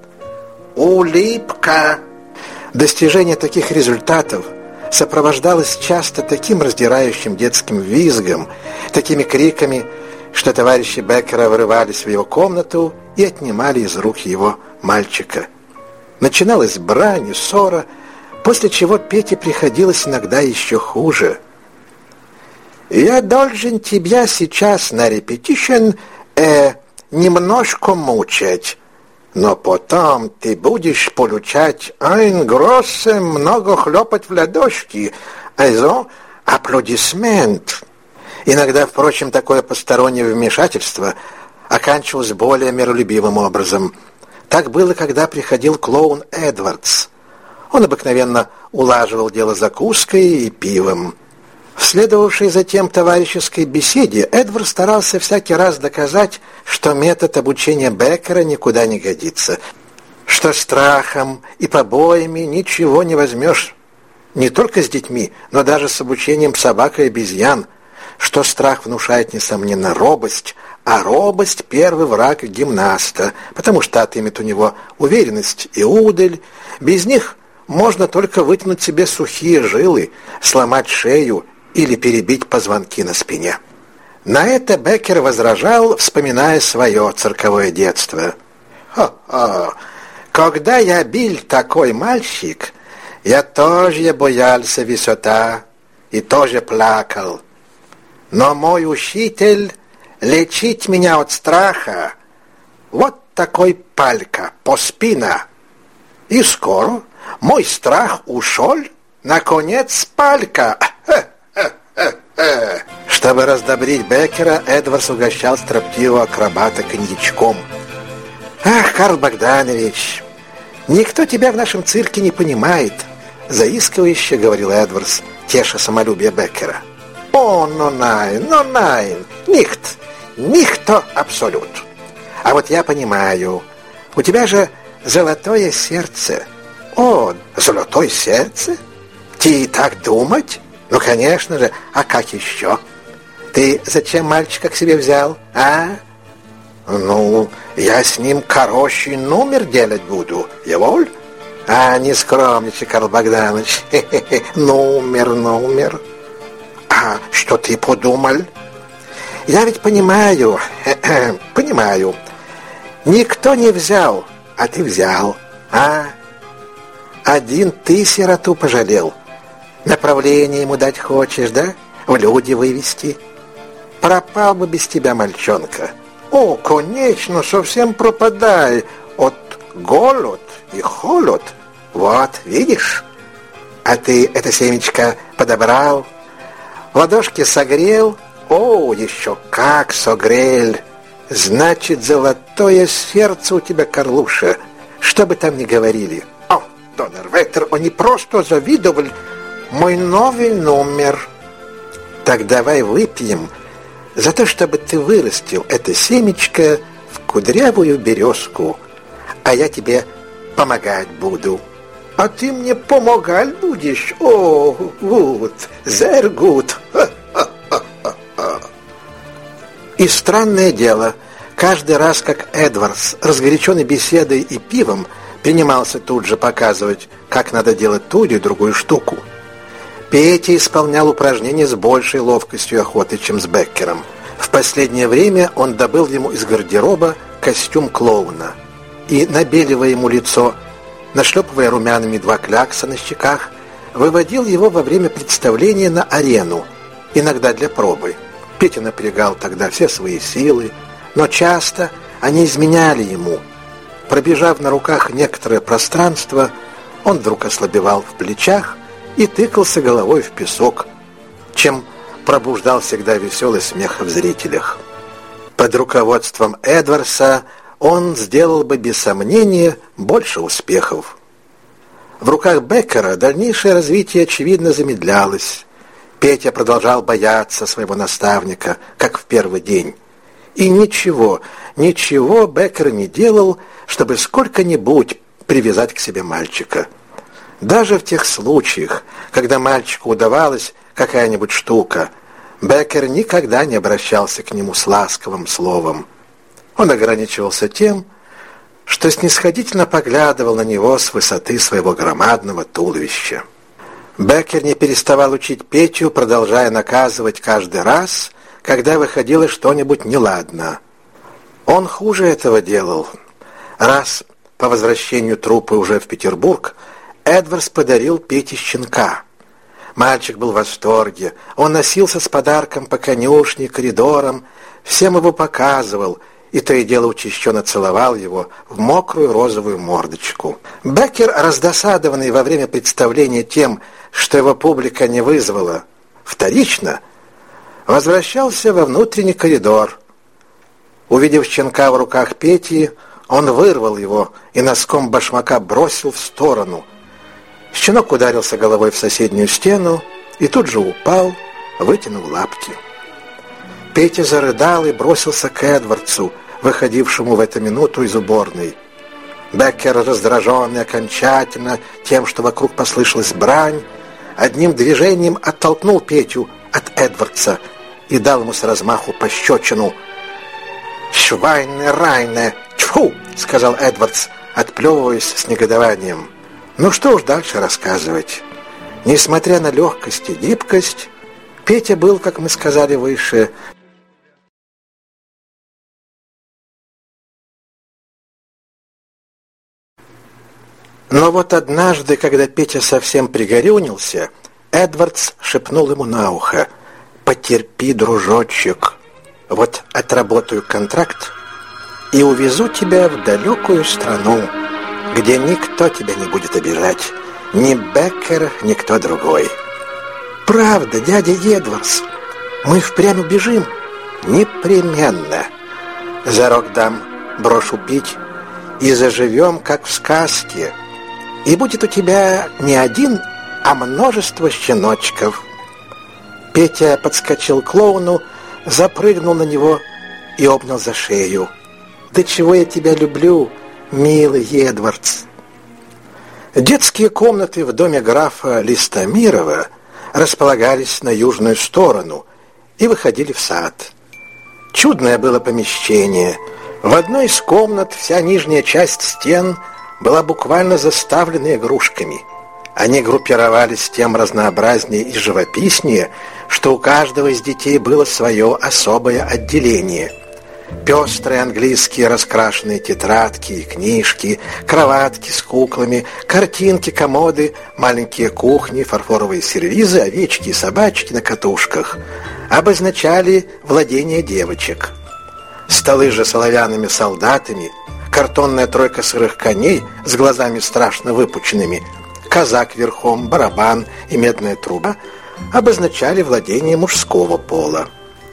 Улыбка. Достижение таких результатов сопровождалось часто таким раздирающим детским визгом, такими криками, что товарищи Беккера врывались в его комнату и отнимали из рук его мальчика. Начиналась брань и ссора, после чего Пете приходилось иногда еще хуже. Я должен тебя сейчас на репетишн немножко мучать, но потом ты будешь получать ein große, много хлопать в ладошки, also аплодисмент. Иногда, впрочем, такое постороннее вмешательство оканчивалось более миролюбивым образом. Так было, когда приходил клоун Эдвардс. Он обыкновенно улаживал дело закуской и пивом. В следовавшей затем товарищеской беседе Эдвард старался всякий раз доказать, что метод обучения Беккера никуда не годится, что страхом и побоями ничего не возьмешь не только с детьми, но даже с обучением собак и обезьян, что страх внушает, несомненно, робость, а робость — первый враг гимнаста, потому что отымет у него уверенность и удаль. Без них можно только вытянуть себе сухие жилы, сломать шею или перебить позвонки на спине. На это Беккер возражал, вспоминая свое цирковое детство. «Хо-хо! Когда я был такой мальчик, я тоже боялся высота и тоже плакал. Но мой учитель лечить меня от страха вот такой палька по спина. И скоро мой страх ушел, наконец палька». Чтобы раздобрить Беккера, Эдвардс угощал строптивого акробата коньячком. «Ах, Карл Богданович, никто тебя в нашем цирке не понимает», — заискивающе говорил Эдвардс, теша самолюбие Беккера. «О, но найн, нихт, нихто абсолют. А вот я понимаю, у тебя же золотое сердце». «О, золотое сердце? Ты так думать? Ну, конечно же, а как еще? Ты зачем мальчика к себе взял, а?» «Ну, я с ним хороший номер делать буду, яволь?» «А, не скромничай, Карл Богданович, номер. А что ты подумал?» «Я ведь понимаю, понимаю. Никто не взял, а ты взял, а? Один ты сироту пожалел. Направление ему дать хочешь, да? В люди вывести. Пропал бы без тебя мальчонка. О, конечно, совсем пропадай от голод и холод. Вот, видишь? А ты это семечко подобрал, ладошки согрел. О, еще как согрел. Значит, золотое сердце у тебя, Карлуша, что бы там ни говорили. О, Доннерветер, они просто завидовали мой новый номер. Так давай выпьем за то, чтобы ты вырастил это семечко в кудрявую березку, а я тебе помогать буду». «А ты мне помогать будешь? О, вот, sehr gut». И странное дело, каждый раз, как Эдвардс, разгоряченный беседой и пивом, принимался тут же показывать, как надо делать ту или другую штуку, Петя исполнял упражнения с большей ловкостью и охотой, чем с Беккером. В последнее время он добыл ему из гардероба костюм клоуна и, набеливая ему лицо, нашлепывая румянами 2 клякса на щеках, выводил его во время представления на арену, иногда для пробы. Петя напрягал тогда все свои силы, но часто они изменяли ему. Пробежав на руках некоторое пространство, он вдруг ослабевал в плечах и тыкался головой в песок, чем пробуждал всегда веселый смех в зрителях. Под руководством Эдвардса он сделал бы, без сомнения, больше успехов. В руках Беккера дальнейшее развитие, очевидно, замедлялось. Петя продолжал бояться своего наставника, как в первый день. И ничего Беккер не делал, чтобы сколько-нибудь привязать к себе мальчика. Даже в тех случаях, когда мальчику удавалась какая-нибудь штука, Беккер никогда не обращался к нему с ласковым словом. Он ограничивался тем, что снисходительно поглядывал на него с высоты своего громадного туловища. Беккер не переставал учить Петю, продолжая наказывать каждый раз, когда выходило что-нибудь неладно. Он хуже этого делал. Раз по возвращению труппы уже в Петербург Эдвардс подарил Пете щенка. Мальчик был в восторге. Он носился с подарком по конюшне, коридорам, всем его показывал, и то и дело учащенно целовал его в мокрую розовую мордочку. Беккер, раздосадованный во время представления тем, что его публика не вызвала вторично, возвращался во внутренний коридор. Увидев щенка в руках Пети, он вырвал его и носком башмака бросил в сторону. Щенок ударился головой в соседнюю стену и тут же упал, вытянув лапки. Петя зарыдал и бросился к Эдвардсу, выходившему в эту минуту из уборной. Беккер, раздраженный окончательно тем, что вокруг послышалась брань, одним движением оттолкнул Петю от Эдвардса и дал ему с размаху пощечину. «Швайне райне! Тьфу!» — сказал Эдвардс, отплевываясь с негодованием. Ну что уж дальше рассказывать. Несмотря на легкость и гибкость, Петя был, как мы сказали выше, но вот однажды, когда Петя совсем пригорюнился, Эдвардс шепнул ему на ухо: «Потерпи, дружочек, вот отработаю контракт и увезу тебя в далекую страну, где никто тебя не будет обижать, ни Беккер, ни кто другой». «Правда, дядя Эдвардс, мы впрямь убежим?» «Непременно. Зарок дам, брошу пить, и заживем, как в сказке. И будет у тебя не один, а множество щеночков». Петя подскочил к клоуну, запрыгнул на него и обнял за шею. «Да чего я тебя люблю, милый Эдвардс!» Детские комнаты в доме графа Листомирова располагались на южную сторону и выходили в сад. Чудное было помещение. В одной из комнат вся нижняя часть стен была буквально заставлена игрушками. Они группировались тем разнообразнее и живописнее, что у каждого из детей было свое особое отделение. Пестрые английские раскрашенные тетрадки и книжки, кроватки с куклами, картинки, комоды, маленькие кухни, фарфоровые сервизы, овечки и собачки на катушках обозначали владение девочек. Столы же с оловянными солдатами, картонная тройка сырых коней с глазами страшно выпученными, казак верхом, барабан и медная труба обозначали владение мужского пола.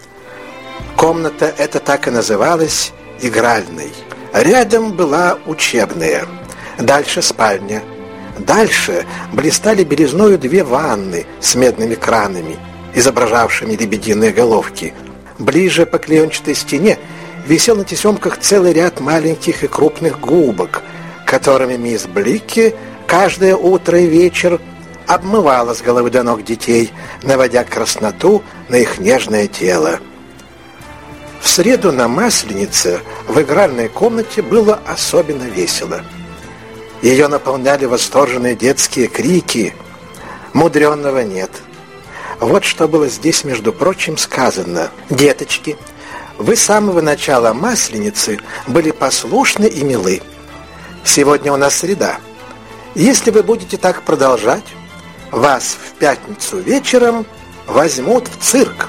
Комната эта так и называлась игральной. Рядом была учебная, дальше спальня. Дальше блистали белизною две ванны с медными кранами, изображавшими лебединые головки. Ближе по клеенчатой стене висел на тесемках целый ряд маленьких и крупных губок, которыми мисс Бликки каждое утро и вечер обмывала с головы до ног детей, наводя красноту на их нежное тело. В среду на Масленице в игральной комнате было особенно весело. Ее наполняли восторженные детские крики. Мудренного нет. Вот что было здесь, между прочим, сказано: «Деточки, вы с самого начала Масленицы были послушны и милы. Сегодня у нас среда. Если вы будете так продолжать, вас в пятницу вечером возьмут в цирк».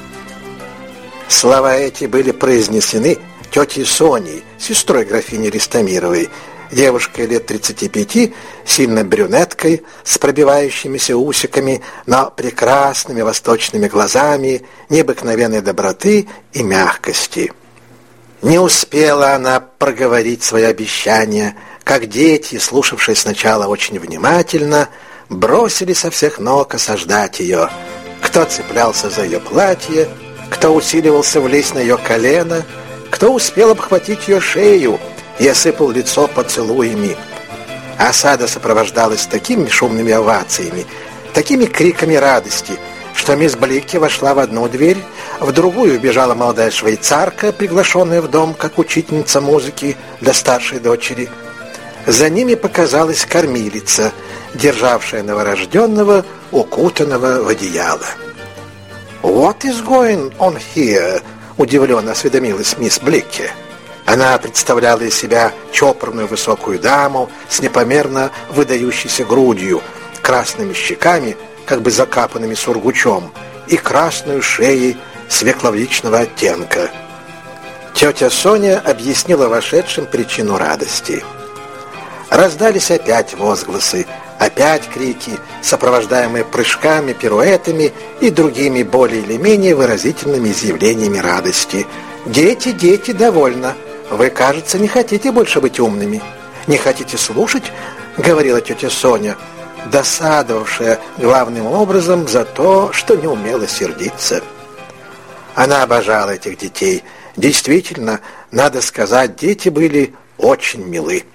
Слова эти были произнесены тетей Соней, сестрой графини Листомировой, девушкой лет 35, сильно брюнеткой, с пробивающимися усиками, но прекрасными восточными глазами, необыкновенной доброты и мягкости. Не успела она проговорить свое обещание, как дети, слушавшие сначала очень внимательно, бросили со всех ног осаждать ее. Кто цеплялся за ее платье, кто усиливался влезть на ее колено, кто успел обхватить ее шею и осыпал лицо поцелуями. Осада сопровождалась такими шумными овациями, такими криками радости, что мисс Бликки вошла в одну дверь, в другую убежала молодая швейцарка, приглашенная в дом как учительница музыки для старшей дочери. За ними показалась кормилица, державшая новорожденного, укутанного в одеяло. «What is going on here?» — удивленно осведомилась мисс Бликки. Она представляла из себя чопорную высокую даму с непомерно выдающейся грудью, красными щеками как бы закапанными сургучом, и красную шеей свекловичного оттенка. Тетя Соня объяснила вошедшим причину радости. Раздались опять возгласы, опять крики, сопровождаемые прыжками, пируэтами и другими более или менее выразительными изъявлениями радости. «Дети, дети, довольно! Вы, кажется, не хотите больше быть умными. Не хотите слушать?» — говорила тетя Соня, досадовавшая главным образом за то, что не умела сердиться. Она обожала этих детей. Действительно, надо сказать, дети были очень милы.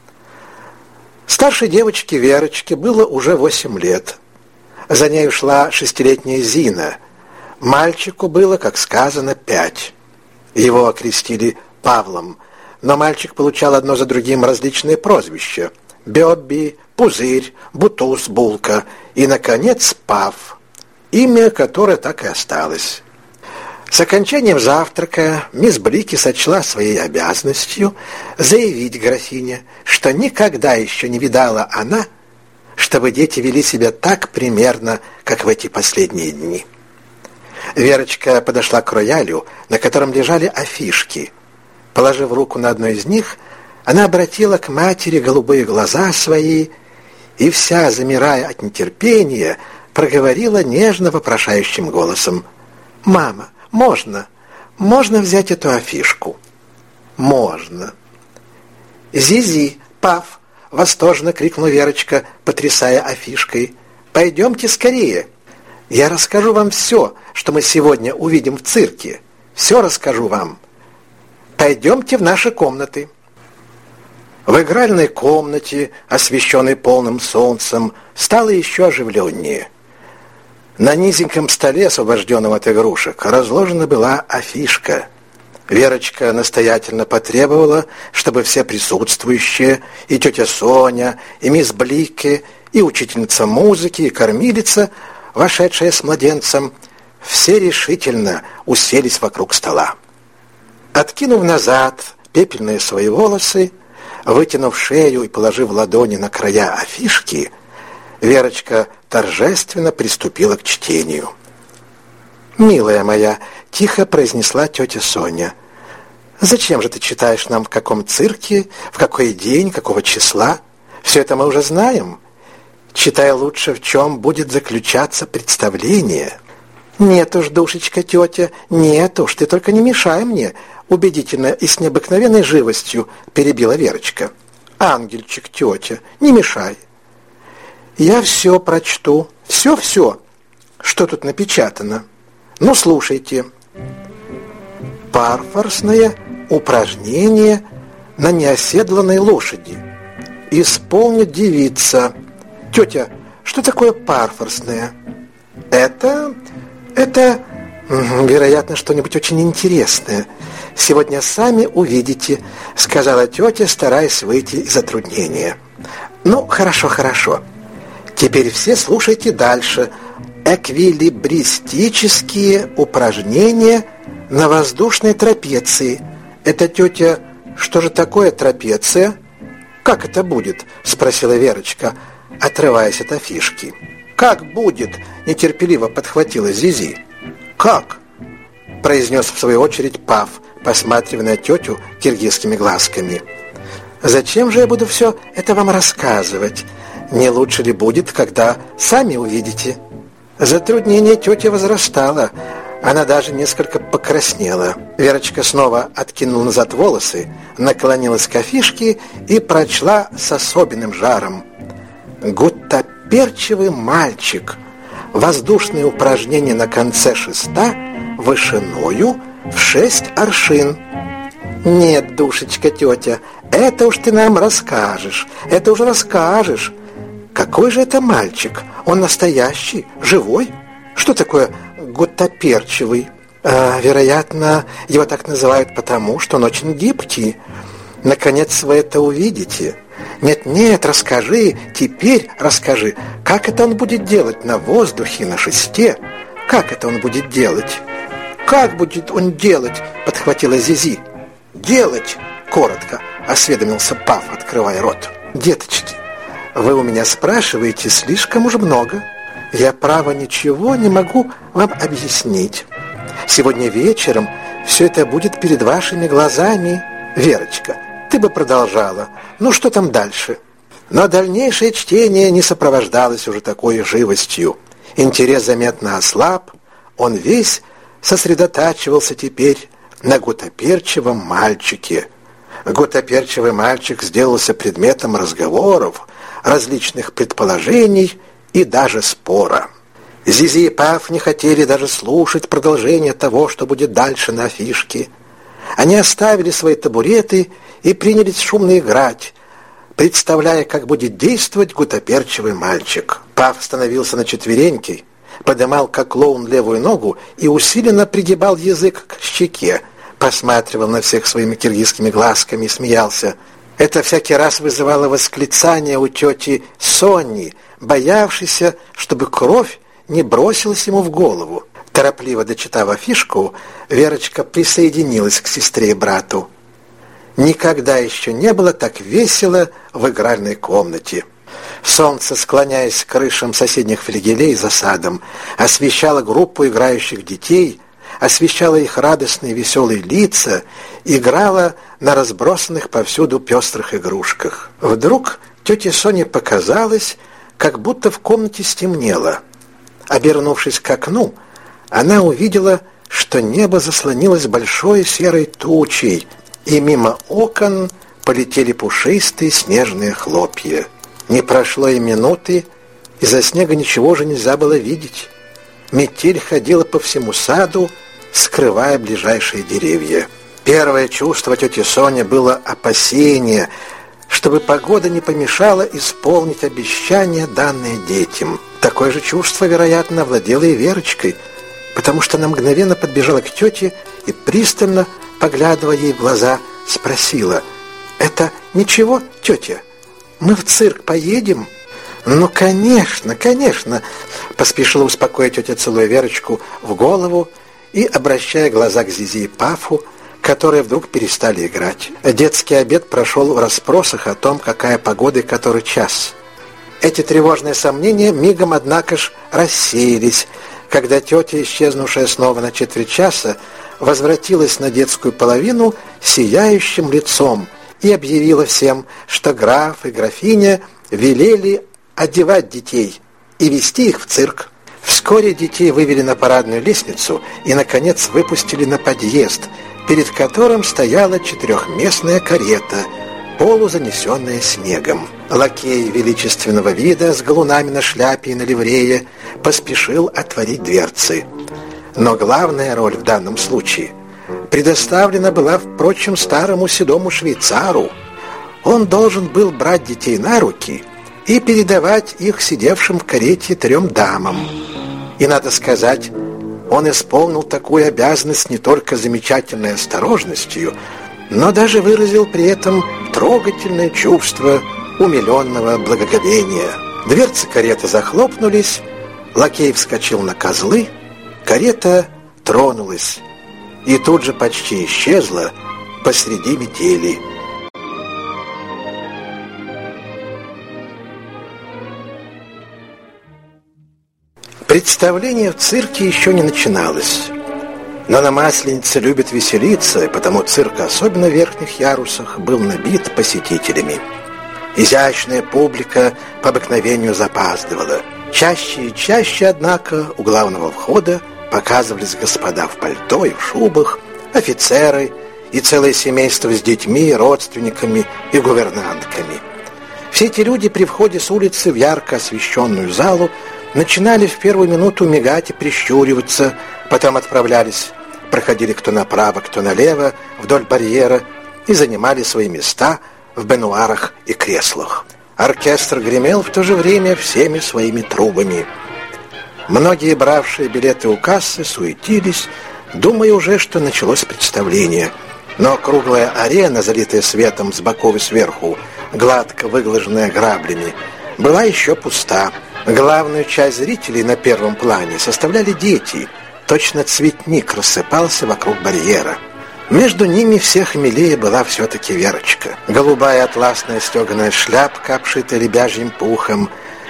Старшей девочке Верочке было уже 8 лет. За нею шла 6-летняя Зина. Мальчику было, как сказано, 5. Его окрестили Павлом, но мальчик получал одно за другим различные прозвища: Бёбби, Пузырь, Бутуз, Булка и, наконец, Пав, имя которое так и осталось. С окончанием завтрака мисс Блики сочла своей обязанностью заявить графине, что никогда еще не видала она, чтобы дети вели себя так примерно, как в эти последние дни. Верочка подошла к роялю, на котором лежали афишки. Положив руку на одну из них, она обратила к матери голубые глаза свои и, вся замирая от нетерпения, проговорила нежно вопрошающим голосом: «Мама, можно взять эту афишку?» «Можно». «Зизи, Пав!» — восторженно крикнула Верочка, потрясая афишкой. «Пойдемте скорее. Я расскажу вам все, что мы сегодня увидим в цирке. Все расскажу вам. Пойдемте в наши комнаты». В игральной комнате, освещенной полным солнцем, стало еще оживленнее. На низеньком столе, освобожденном от игрушек, разложена была афишка. Верочка настоятельно потребовала, чтобы все присутствующие, и тетя Соня, и мисс Блики, и учительница музыки, и кормилица, вошедшая с младенцем, все решительно уселись вокруг стола. Откинув назад пепельные свои волосы, вытянув шею и положив ладони на края афишки, Верочка торжественно приступила к чтению. «Милая моя», — тихо произнесла тетя Соня, «зачем же ты читаешь нам, в каком цирке, в какой день, какого числа? Все это мы уже знаем. Читай лучше, в чем будет заключаться представление». «Нет уж, душечка, тетя, нет уж, ты только не мешай мне», — убедительно и с необыкновенной живостью перебила Верочка. «Ангельчик, тетя, не мешай. Я все прочту, все, что тут напечатано. Ну, слушайте. Парфорсное упражнение на неоседланной лошади. Исполнит девица. Тетя, что такое парфорсное? Это, вероятно, что-нибудь очень интересное. Сегодня сами увидите», — сказала тетя, стараясь выйти из затруднения. «Ну, хорошо. Теперь все слушайте дальше. Эквилибристические упражнения на воздушной трапеции. Это, тетя, что же такое трапеция?» «Как это будет?» — спросила Верочка, отрываясь от афишки. «Как будет?» — нетерпеливо подхватила Зизи. «Как?» — произнес в свою очередь Пав, посматривая на тетю киргизскими глазками. «Зачем же я буду все это вам рассказывать? Не лучше ли будет, когда сами увидите?» Затруднение тети возрастало. Она даже несколько покраснела. Верочка снова откинула назад волосы, наклонилась к афишке и прочла с особенным жаром: «Гуттаперчивый мальчик. Воздушные упражнения на конце шеста вышиною в 6 аршин». «Нет, душечка, тетя, это уж ты нам расскажешь. Какой же это мальчик? Он настоящий, живой? Что такое гуттаперчивый?» «Вероятно, его так называют потому, что он очень гибкий. Наконец вы это увидите. Нет, расскажи, теперь расскажи, как это он будет делать на воздухе, на шесте? Как это он будет делать?» «Как будет он делать?» — подхватила Зизи. «Делать!» — коротко осведомился Пав, открывая рот. «Деточки, вы у меня спрашиваете слишком уж много. Я, право, ничего не могу вам объяснить. Сегодня вечером все это будет перед вашими глазами. Верочка, ты бы продолжала. Ну, что там дальше?» Но дальнейшее чтение не сопровождалось уже такой живостью. Интерес заметно ослаб, он весь сосредотачивался теперь на гутоперчивом мальчике. Гутоперчивый мальчик сделался предметом разговоров, различных предположений и даже спора. Зизи и Паф не хотели даже слушать продолжение того, что будет дальше на афишке. Они оставили свои табуреты и принялись шумно играть, представляя, как будет действовать гутоперчивый мальчик. Паф становился на четвереньки, подымал как клоун левую ногу и усиленно пригибал язык к щеке, посматривал на всех своими киргизскими глазками и смеялся. Это всякий раз вызывало восклицание у тети Сони, боявшейся, чтобы кровь не бросилась ему в голову. Торопливо дочитав афишку, Верочка присоединилась к сестре и брату. Никогда еще не было так весело в игральной комнате. Солнце, склоняясь к крышам соседних флигелей за садом, освещало группу играющих детей, освещало их радостные веселые лица, играло на разбросанных повсюду пестрых игрушках. Вдруг тете Соне показалось, как будто в комнате стемнело. Обернувшись к окну, она увидела, что небо заслонилось большой серой тучей, и мимо окон полетели пушистые снежные хлопья. Не прошло и минуты, из-за снега ничего же нельзя было видеть. Метель ходила по всему саду, скрывая ближайшие деревья. Первое чувство тети Сони было опасение, чтобы погода не помешала исполнить обещания, данные детям. Такое же чувство, вероятно, овладело и Верочкой, потому что она мгновенно подбежала к тете и, пристально поглядывая ей в глаза, спросила: «Это ничего, тетя? Мы в цирк поедем?» «Ну, конечно, конечно!» — поспешила успокоить тетя, целуя Верочку в голову и обращая глаза к Зизи и Пафу, которые вдруг перестали играть. Детский обед прошел в расспросах о том, какая погода и который час. Эти тревожные сомнения мигом, однако ж, рассеялись, когда тетя, исчезнувшая снова на четверть часа, возвратилась на детскую половину сияющим лицом и объявила всем, что граф и графиня велели одевать детей и вести их в цирк. Вскоре детей вывели на парадную лестницу и, наконец, выпустили на подъезд, перед которым стояла четырехместная карета, полузанесенная снегом. Лакей величественного вида с галунами на шляпе и на ливрее поспешил отворить дверцы. Но главная роль в данном случае предоставлена была, впрочем, старому седому швейцару. Он должен был брать детей на руки и передавать их сидевшим в карете 3 дамам. И, надо сказать, он исполнил такую обязанность не только замечательной осторожностью, но даже выразил при этом трогательное чувство умиленного благоговения. Дверцы кареты захлопнулись, лакей вскочил на козлы, карета тронулась и тут же почти исчезла посреди метели. Представление в цирке еще не начиналось, но на Масленице любят веселиться, и потому цирк, особенно в верхних ярусах, был набит посетителями. Изящная публика по обыкновению запаздывала. Чаще и чаще, однако, у главного входа показывались господа в пальто и в шубах, офицеры и целое семейство с детьми, родственниками и гувернантками. Все эти люди при входе с улицы в ярко освещенную залу начинали в первую минуту мигать и прищуриваться, потом отправлялись, проходили кто направо, кто налево, вдоль барьера и занимали свои места в бенуарах и креслах. Оркестр гремел в то же время всеми своими трубами. Многие, бравшие билеты у кассы, суетились, думая уже, что началось представление. Но круглая арена, залитая светом с боков и сверху, гладко выглаженная граблями, была еще пуста. Главную часть зрителей на первом плане составляли дети. Точно цветник рассыпался вокруг барьера. Между ними всех милее была все-таки Верочка. Голубая атласная стеганая шляпка, обшитая лебяжьим пухом,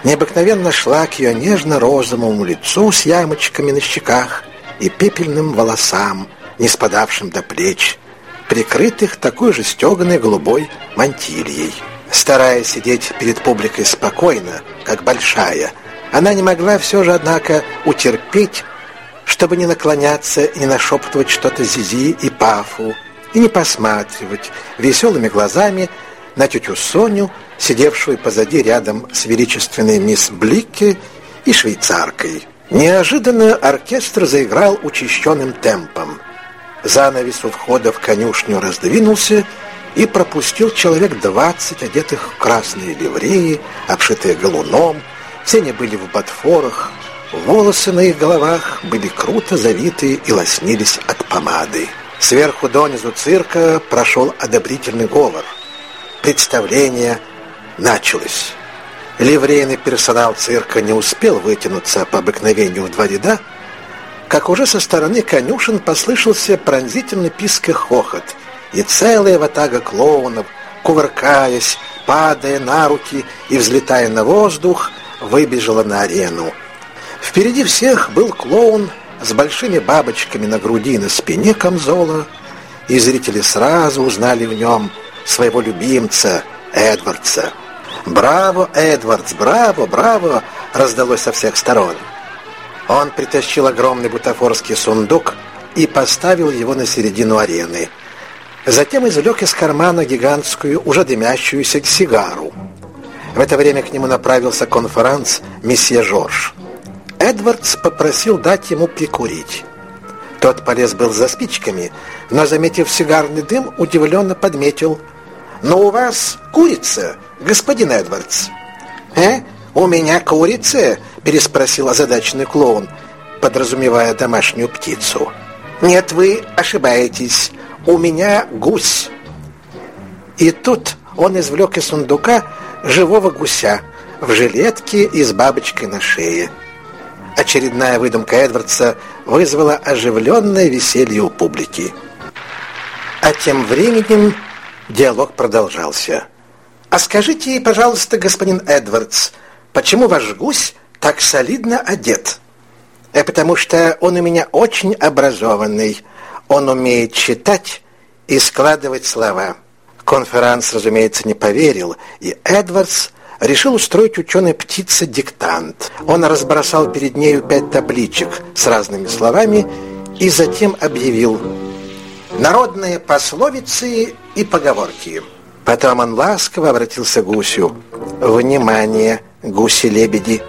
необыкновенно шла к ее нежно-розовому лицу с ямочками на щеках и пепельным волосам, не спадавшим до плеч, прикрытых такой же стеганой голубой мантильей. Стараясь сидеть перед публикой спокойно, как большая, она не могла все же, однако, утерпеть, чтобы не наклоняться и не нашептывать что-то Зизи и Пафу, и не посматривать веселыми глазами на тетю Соню, сидевшую позади рядом с величественной мисс Бликке и швейцаркой. Неожиданно оркестр заиграл учащенным темпом. Занавес у входа в конюшню раздвинулся и пропустил человек 20, одетых в красные ливреи, обшитые галуном. Все они были в ботфорах, волосы на их головах были круто завиты и лоснились от помады. Сверху донизу цирка прошел одобрительный говор. Представление началось. Ливрейный персонал цирка не успел вытянуться по обыкновению в 2 ряда, как уже со стороны конюшен послышался пронзительный писк и хохот, и целая ватага клоунов, кувыркаясь, падая на руки и взлетая на воздух, выбежала на арену. Впереди всех был клоун с большими бабочками на груди и на спине камзола, и зрители сразу узнали в нем своего любимца Эдвардса. «Браво, Эдвардс! Браво, браво!» раздалось со всех сторон. Он притащил огромный бутафорский сундук и поставил его на середину арены. Затем извлек из кармана гигантскую, уже дымящуюся сигару. В это время к нему направился конферанс месье Жорж. Эдвардс попросил дать ему прикурить. Тот полез был за спичками, но, заметив сигарный дым, удивленно подметил: «Но у вас курица, господин Эдвардс». «У меня курица?» — переспросил озадаченный клоун, подразумевая домашнюю птицу. «Нет, вы ошибаетесь. У меня гусь». И тут он извлек из сундука живого гуся в жилетке и с бабочкой на шее. Очередная выдумка Эдвардса вызвала оживленное веселье у публики. А тем временем диалог продолжался. «А скажите, пожалуйста, господин Эдвардс, почему ваш гусь так солидно одет?» «Потому что он у меня очень образованный. Он умеет читать и складывать слова». Конферанс, разумеется, не поверил, и Эдвардс решил устроить ученой-птице диктант. Он разбросал перед нею 5 табличек с разными словами и затем объявил: «Народные пословицы и поговорки». Потом он ласково обратился к гусю: «Внимание, гуси-лебеди!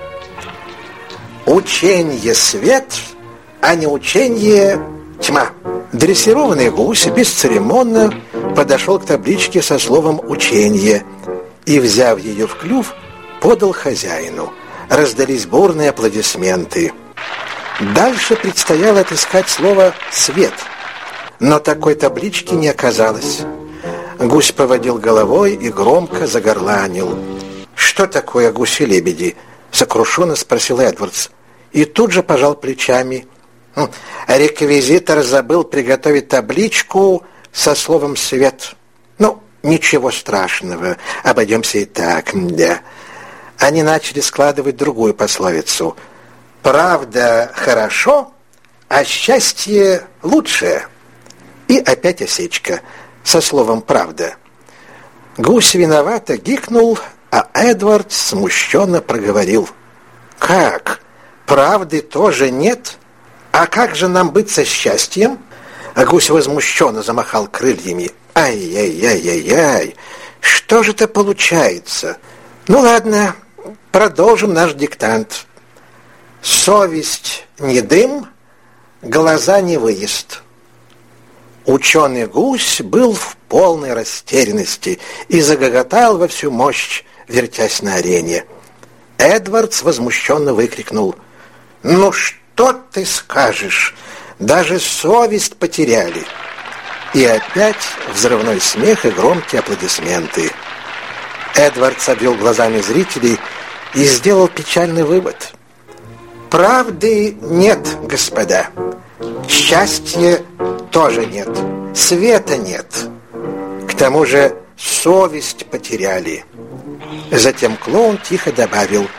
Ученье свет, а не ученье тьма». Дрессированный гусь бесцеремонно подошел к табличке со словом «ученье» и, взяв ее в клюв, подал хозяину. Раздались бурные аплодисменты. Дальше предстояло отыскать слово «свет», но такой таблички не оказалось. Гусь поводил головой и громко загорланил. «Что такое гуси-лебеди?» — сокрушенно спросил Эдвардс. И тут же пожал плечами. «Реквизитор забыл приготовить табличку со словом «свет». Ну, ничего страшного, обойдемся и так, да». Они начали складывать другую пословицу: «Правда хорошо, а счастье лучше». И опять осечка со словом «правда». Гусь виновато гикнул, а Эдвард смущенно проговорил: «Как? Правды тоже нет? А как же нам быть со счастьем?» А гусь возмущенно замахал крыльями. «Ай-яй-яй-яй-яй! Что же это получается? Ну ладно, продолжим наш диктант. Совесть не дым, глаза не выезд». Ученый гусь был в полной растерянности и загоготал во всю мощь, вертясь на арене. Эдвардс возмущенно выкрикнул: «Ну что ты скажешь? Даже совесть потеряли!» И опять взрывной смех и громкие аплодисменты. Эдвардс обвел глазами зрителей и сделал печальный вывод: «Правды нет, господа. Счастья тоже нет. Света нет. К тому же совесть потеряли». Затем клоун тихо добавил: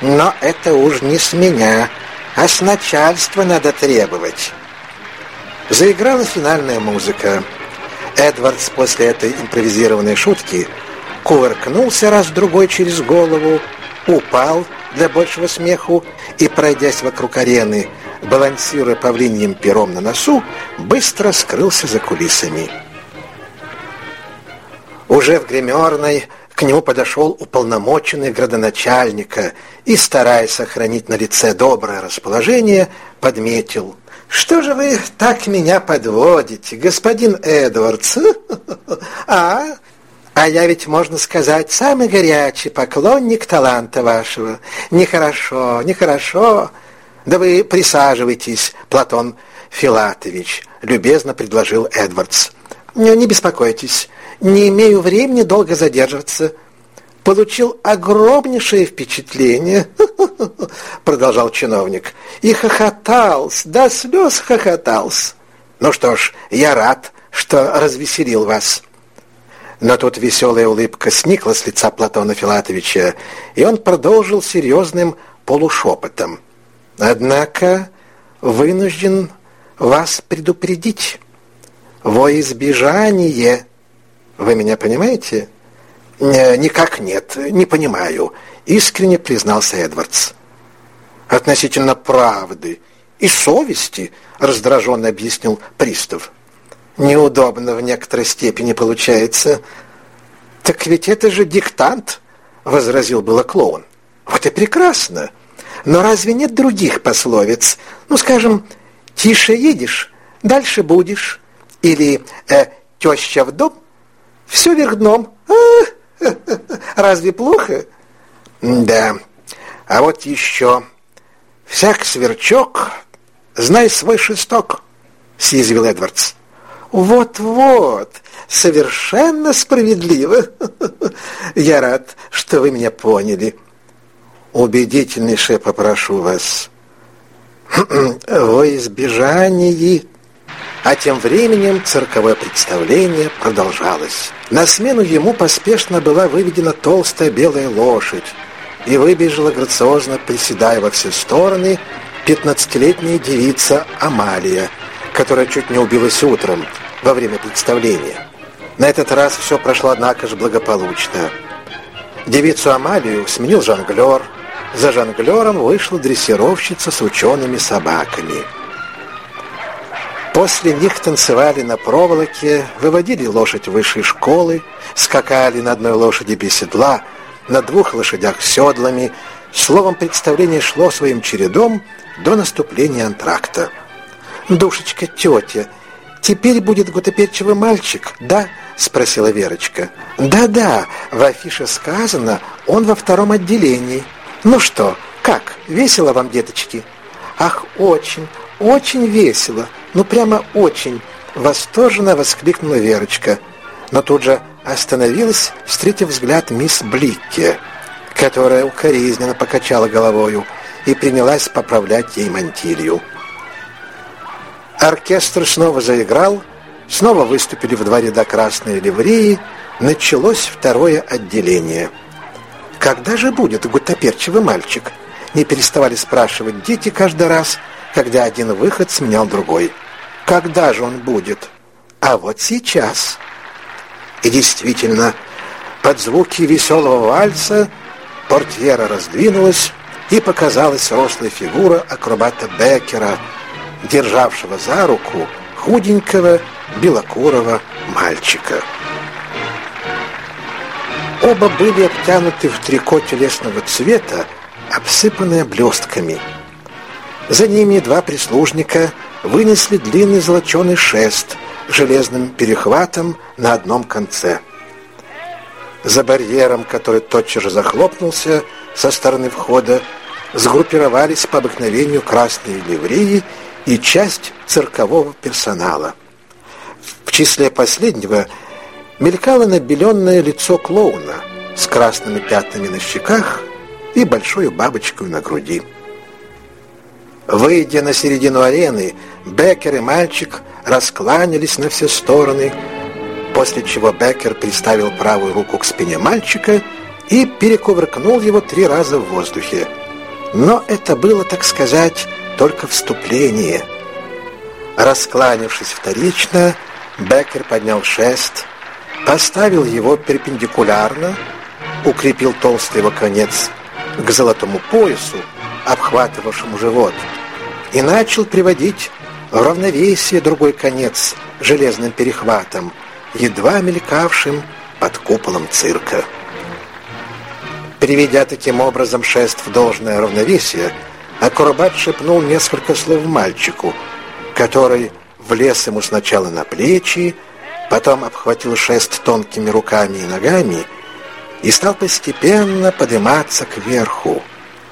Но это уж не с меня, а с начальства надо требовать. Заиграла финальная музыка. Эдвардс после этой импровизированной шутки кувыркнулся раз-другой через голову, упал для большего смеху и, пройдясь вокруг арены, балансируя павлиньим пером на носу, быстро скрылся за кулисами. Уже в гримерной к нему подошел уполномоченный градоначальника и, стараясь сохранить на лице доброе расположение, подметил: «Что же вы так меня подводите, господин Эдвардс? А я ведь, можно сказать, самый горячий поклонник таланта вашего. Нехорошо, нехорошо. Да вы присаживайтесь, Платон Филатович», — любезно предложил Эдвардс. «Не беспокойтесь, не имею времени долго задерживаться. Получил огромнейшее впечатление», — продолжал чиновник, «и хохотался, до слез хохотался. Ну что ж, я рад, что развеселил вас». Но тут веселая улыбка сникла с лица Платона Филатовича, и он продолжил серьезным полушепотом: «Однако вынужден вас предупредить. Во избежание... Вы меня понимаете?» «Никак нет, не понимаю», — искренне признался Эдвардс. «Относительно правды и совести», — раздраженно объяснил пристав. «Неудобно в некоторой степени получается». «Так ведь это же диктант», — возразил было клоун. «Вот и прекрасно. Но разве нет других пословиц? Ну, скажем, «тише едешь, дальше будешь», или «теща в дом, все вверх дном». Разве плохо? Да. А вот еще: «Всяк сверчок, знай свой шесток», — съязвил Эдвардс. «Вот-вот, совершенно справедливо. Я рад, что вы меня поняли. Убедительнейше попрошу вас. Во избежании...» А тем временем цирковое представление продолжалось. На смену ему поспешно была выведена толстая белая лошадь, и выбежала, грациозно приседая во все стороны, 15-летняя девица Амалия, которая чуть не убилась утром во время представления. На этот раз все прошло, однако же, благополучно. Девицу Амалию сменил жонглер. За жонглером вышла дрессировщица с учеными собаками. После них танцевали на проволоке, выводили лошадь в высшей школы, скакали на одной лошади без седла, на 2 лошадях с седлами. Словом, представление шло своим чередом до наступления антракта. «Душечка, тетя, теперь будет гутоперчивый мальчик, да?» — спросила Верочка. «Да-да, в афише сказано, он во 2 отделении. Ну что, как, весело вам, деточки?» «Ах, очень, очень весело, ну прямо очень!» — восторженно воскликнула Верочка, но тут же остановилась, встретив взгляд мисс Бликке, которая укоризненно покачала головою и принялась поправлять ей мантилью. Оркестр снова заиграл, снова выступили в 2 ряда красные ливреи, началось 2 отделение. «Когда же будет гутоперчивый мальчик?» — не переставали спрашивать дети каждый раз, когда один выход сменял другой. «Когда же он будет?» «А вот сейчас». И действительно, под звуки веселого вальса портьера раздвинулась, и показалась рослая фигура акробата Беккера, державшего за руку худенького белокурого мальчика. Оба были обтянуты в трико телесного цвета, обсыпанные блестками. За ними 2 прислужника вынесли длинный золоченый шест с железным перехватом на одном конце. За барьером, который тотчас же захлопнулся со стороны входа, сгруппировались по обыкновению красные ливреи и часть циркового персонала. В числе последнего мелькало набеленное лицо клоуна с красными пятнами на щеках и большой бабочкой на груди. Выйдя на середину арены, Беккер и мальчик раскланялись на все стороны, после чего Беккер приставил правую руку к спине мальчика и перекувыркнул его 3 раза в воздухе. Но это было, так сказать, только вступление. Раскланившись вторично, Беккер поднял шест, поставил его перпендикулярно, укрепил толстый его конец к золотому поясу, обхватывавшему живот, и начал приводить в равновесие другой конец железным перехватом, едва мелькавшим под куполом цирка. Приведя таким образом шест в должное равновесие, акробат шепнул несколько слов мальчику, который влез ему сначала на плечи, потом обхватил шест тонкими руками и ногами и стал постепенно подниматься кверху.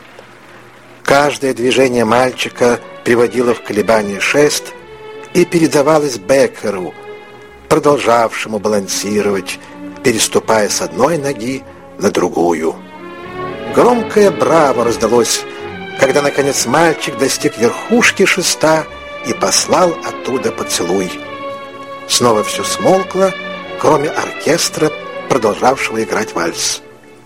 Каждое движение мальчика приводило в колебание шест и передавалось Беккеру, продолжавшему балансировать, переступая с одной ноги на другую. Громкое «браво» раздалось, когда, наконец, мальчик достиг верхушки шеста и послал оттуда поцелуй. Снова все смолкло, кроме оркестра, продолжавшего играть вальс.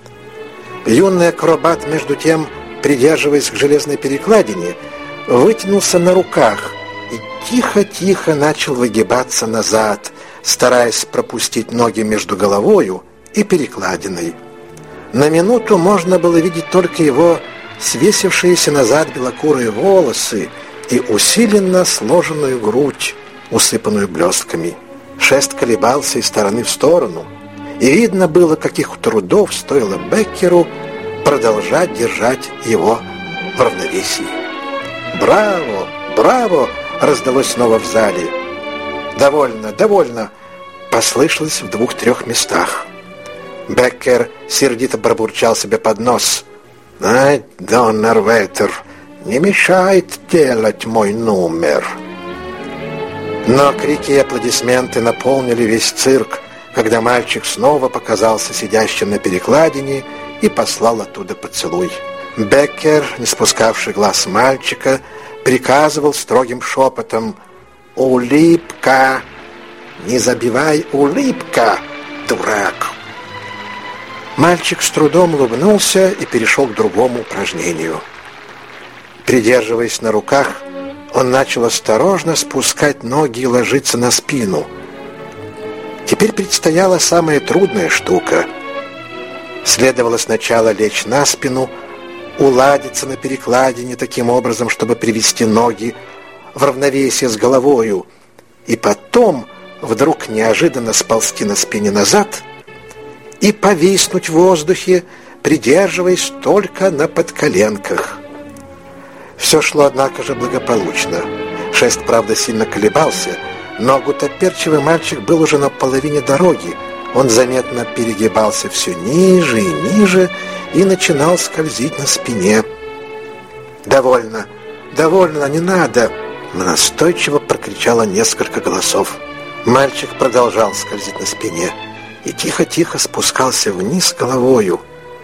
Юный акробат, между тем, придерживаясь к железной перекладине, вытянулся на руках и тихо-тихо начал выгибаться назад, стараясь пропустить ноги между головою и перекладиной. На минуту можно было видеть только его свесившиеся назад белокурые волосы и усиленно сложенную грудь, усыпанную блестками. Шест колебался из стороны в сторону, и видно было, каких трудов стоило Беккеру продолжать держать его в равновесии. «Браво! Браво!» раздалось снова в зале. «Довольно, довольно!» послышалось в 2-3 местах. Беккер сердито пробурчал себе под нос. «Ай, Доннерветер, не мешает делать мой номер!» Но крики и аплодисменты наполнили весь цирк, когда мальчик снова показался сидящим на перекладине и послал оттуда поцелуй. Беккер, не спускавший глаз мальчика, приказывал строгим шепотом: «Улыбка! Не забивай улыбка, дурак!» Мальчик с трудом улыбнулся и перешел к другому упражнению. Придерживаясь на руках, он начал осторожно спускать ноги и ложиться на спину. Теперь предстояла самая трудная штука. Следовало сначала лечь на спину, уладиться на перекладине таким образом, чтобы привести ноги в равновесие с головою, и потом вдруг неожиданно сползти на спине назад и повиснуть в воздухе, придерживаясь только на подколенках. Все шло, однако же, благополучно. Шест, правда, сильно колебался, но гутоперчивый мальчик был уже на половине дороги. Он заметно перегибался все ниже и ниже и начинал скользить на спине. «Довольно, довольно, не надо!» настойчиво прокричало несколько голосов. Мальчик продолжал скользить на спине и тихо-тихо спускался вниз головою.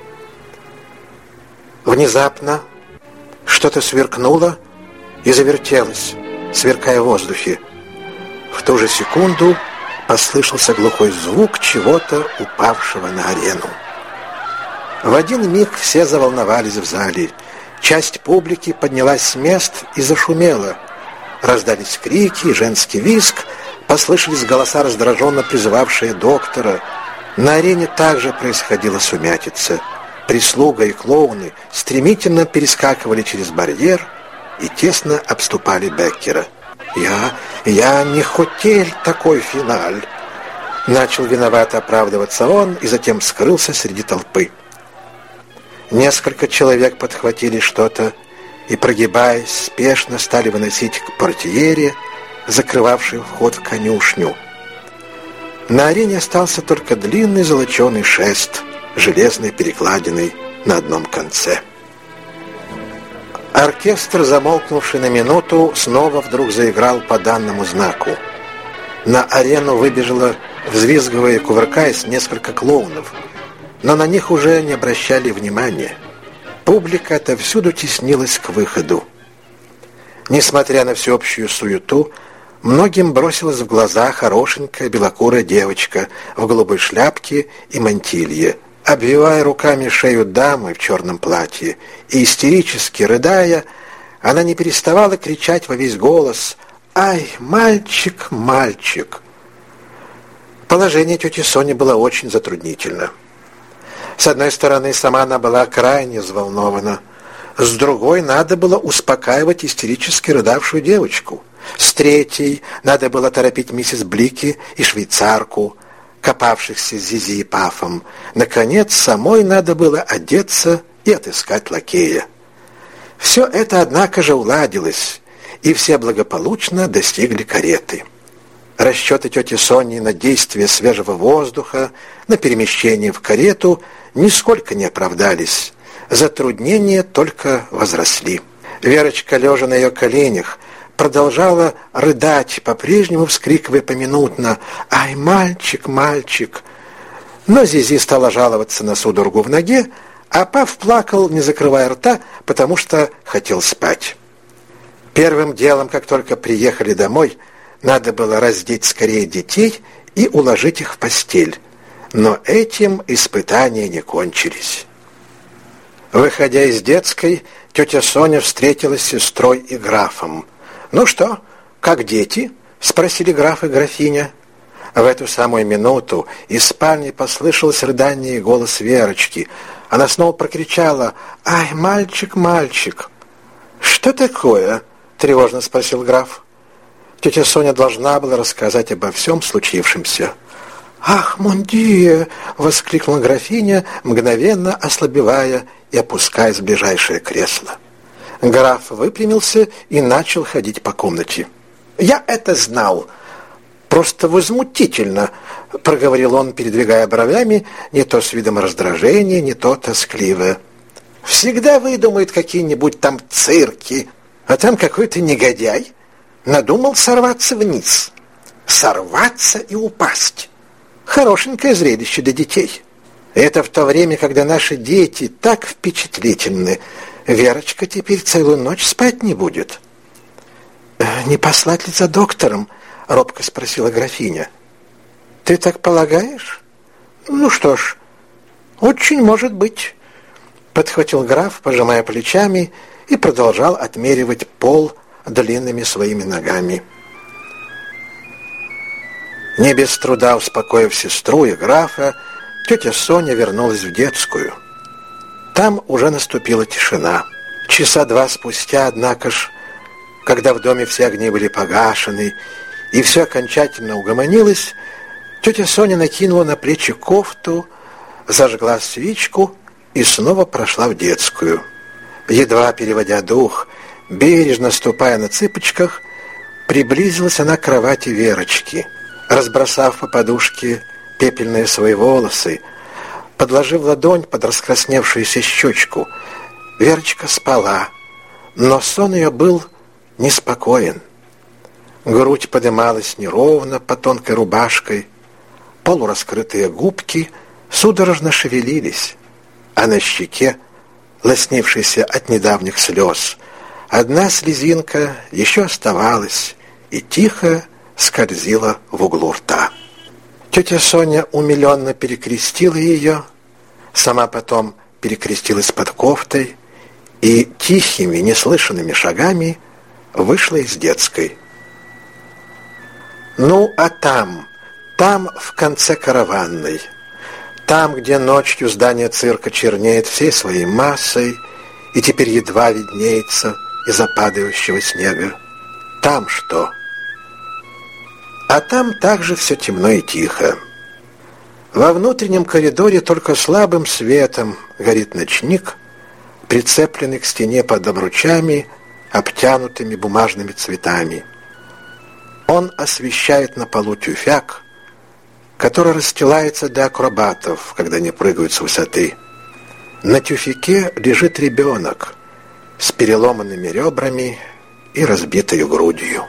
Внезапно что-то сверкнуло и завертелось, сверкая в воздухе. В ту же секунду послышался глухой звук чего-то, упавшего на арену. В один миг все заволновались в зале. Часть публики поднялась с мест и зашумела. Раздались крики и женский визг, послышались голоса, раздраженно призывавшие доктора. На арене также происходила сумятица. Прислуга и клоуны стремительно перескакивали через барьер и тесно обступали Беккера. «Я не хотел такой финаль!» Начал виновато оправдываться он и затем скрылся среди толпы. Несколько человек подхватили что-то и, прогибаясь, спешно стали выносить к портьере, закрывавшей вход в конюшню. На арене остался только длинный золоченый шест, железной перекладиной на одном конце. Оркестр, замолкнувший на минуту, снова вдруг заиграл по данному знаку. На арену выбежало, взвизгивая и кувыркаясь, несколько клоунов, но на них уже не обращали внимания. Публика отовсюду теснилась к выходу. Несмотря на всеобщую суету, многим бросилась в глаза хорошенькая белокурая девочка в голубой шляпке и мантилье, Обвивая руками шею дамы в черном платье и истерически рыдая, она не переставала кричать во весь голос: «Ай, мальчик, мальчик!» Положение тети Сони было очень затруднительно. С одной стороны, сама она была крайне взволнована. С другой, надо было успокаивать истерически рыдавшую девочку. С третьей, надо было торопить миссис Блики и швейцарку, копавшихся с Зизи и Пафом. Наконец, самой надо было одеться и отыскать лакея. Все это, однако же, уладилось, и все благополучно достигли кареты. Расчеты тети Сони на действие свежего воздуха, на перемещение в карету нисколько не оправдались. Затруднения только возросли. Верочка, лежа на ее коленях, продолжала рыдать, по-прежнему вскрикивая поминутно: «Ай, мальчик, мальчик!» Но Зизи стала жаловаться на судорогу в ноге, а Паф плакал, не закрывая рта, потому что хотел спать. Первым делом, как только приехали домой, надо было раздеть скорее детей и уложить их в постель. Но этим испытания не кончились. Выходя из детской, тетя Соня встретилась с сестрой и графом. «Ну что, как дети?» — спросили граф и графиня. В эту самую минуту из спальни послышалось рыдание и голос Верочки. Она снова прокричала: «Ай, мальчик, мальчик!» «Что такое?» — тревожно спросил граф. Тетя Соня должна была рассказать обо всем случившемся. «Ах, мондие!» — воскликнула графиня, мгновенно ослабевая и опускаясь в ближайшее кресло. Граф выпрямился и начал ходить по комнате. «Я это знал! Просто возмутительно!» — проговорил он, передвигая бровями, не то с видом раздражения, не то тоскливо. «Всегда выдумают какие-нибудь там цирки, а там какой-то негодяй надумал сорваться вниз. Сорваться и упасть. Хорошенькое зрелище для детей. Это в то время, когда наши дети так впечатлительны. Верочка теперь целую ночь спать не будет». «Не послать ли за доктором?» — робко спросила графиня. «Ты так полагаешь?» «Ну что ж, очень может быть», — подхватил граф, пожимая плечами, и продолжал отмеривать пол длинными своими ногами. Не без труда успокоив сестру и графа, тетя Соня вернулась в детскую. Там уже наступила тишина. Часа два спустя, однако ж, когда в доме все огни были погашены и все окончательно угомонилось, тетя Соня накинула на плечи кофту, зажгла свечку и снова прошла в детскую. Едва переводя дух, бережно ступая на цыпочках, приблизилась она к кровати Верочки. Разбросав по подушке пепельные свои волосы, подложив ладонь под раскрасневшуюся щечку, Верочка спала, но сон ее был неспокоен. Грудь подымалась неровно под тонкой рубашкой, полураскрытые губки судорожно шевелились, а на щеке, лоснившейся от недавних слез, одна слезинка еще оставалась и тихо скользила в углу рта. Тетя Соня умиленно перекрестила ее, сама потом перекрестилась под кофтой и тихими, неслышанными шагами вышла из детской. Ну, а там в конце караванной, там, где ночью здание цирка чернеет всей своей массой и теперь едва виднеется из-за падающего снега, там что? А там также все темно и тихо. Во внутреннем коридоре только слабым светом горит ночник, прицепленный к стене под обручами, обтянутыми бумажными цветами. Он освещает на полу тюфяк, который расстилается для акробатов, когда они прыгают с высоты. На тюфяке лежит ребенок с переломанными ребрами и разбитой грудью.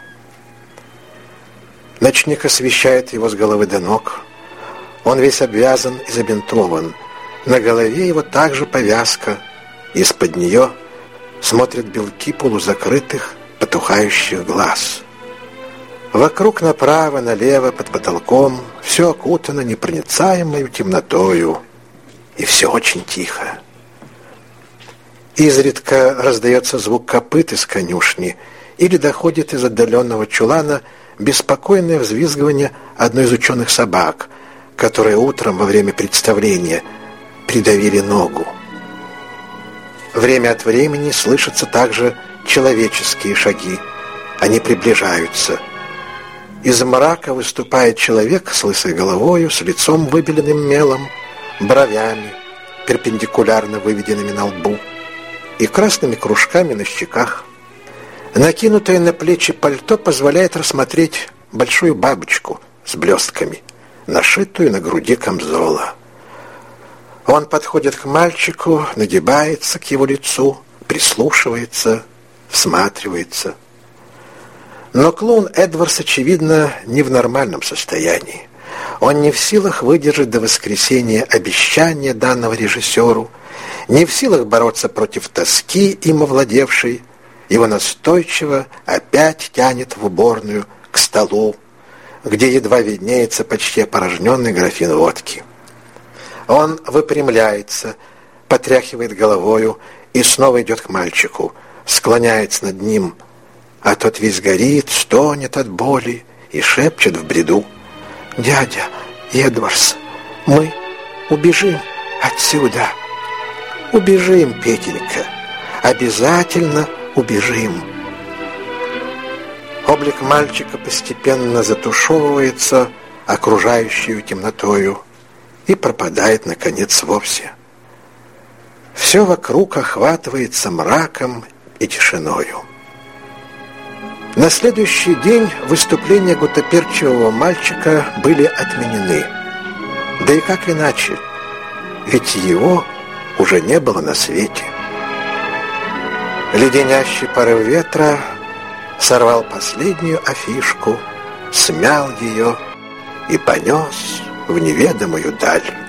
Ночник освещает его с головы до ног. Он весь обвязан и забинтован. На голове его также повязка. Из-под нее смотрят белки полузакрытых, потухающих глаз. Вокруг направо, налево, под потолком все окутано непроницаемой темнотою. и все очень тихо. Изредка раздается звук копыт из конюшни или доходит из отдаленного чулана беспокойное взвизгивание одной из ученых собак, которые утром во время представления придавили ногу. Время от времени слышатся также человеческие шаги. Они приближаются. Из мрака выступает человек с лысой головою, с лицом выбеленным мелом, бровями, перпендикулярно выведенными на лбу, и красными кружками на щеках. Накинутое на плечи пальто позволяет рассмотреть большую бабочку с блестками, нашитую на груди камзола. Он подходит к мальчику, нагибается к его лицу, прислушивается, всматривается. Но клоун Эдвардс, очевидно, не в нормальном состоянии. Он не в силах выдержать до воскресенья обещания данного режиссеру, не в силах бороться против тоски, им овладевшей. Его настойчиво опять тянет в уборную, к столу, где едва виднеется почти опорожненный графин водки. Он выпрямляется, потряхивает головою и снова идет к мальчику, склоняется над ним, а тот весь горит, стонет от боли и шепчет в бреду: «Дядя Эдвардс, мы убежим отсюда. Убежим, Петенька, обязательно убежим». Облик мальчика постепенно затушевывается окружающей темнотою и пропадает, наконец, вовсе. Все вокруг охватывается мраком и тишиною. На следующий день выступления гуттаперчевого мальчика были отменены. Да и как иначе? Ведь его уже не было на свете. Леденящий порыв ветра сорвал последнюю афишку, смял ее и понес в неведомую даль.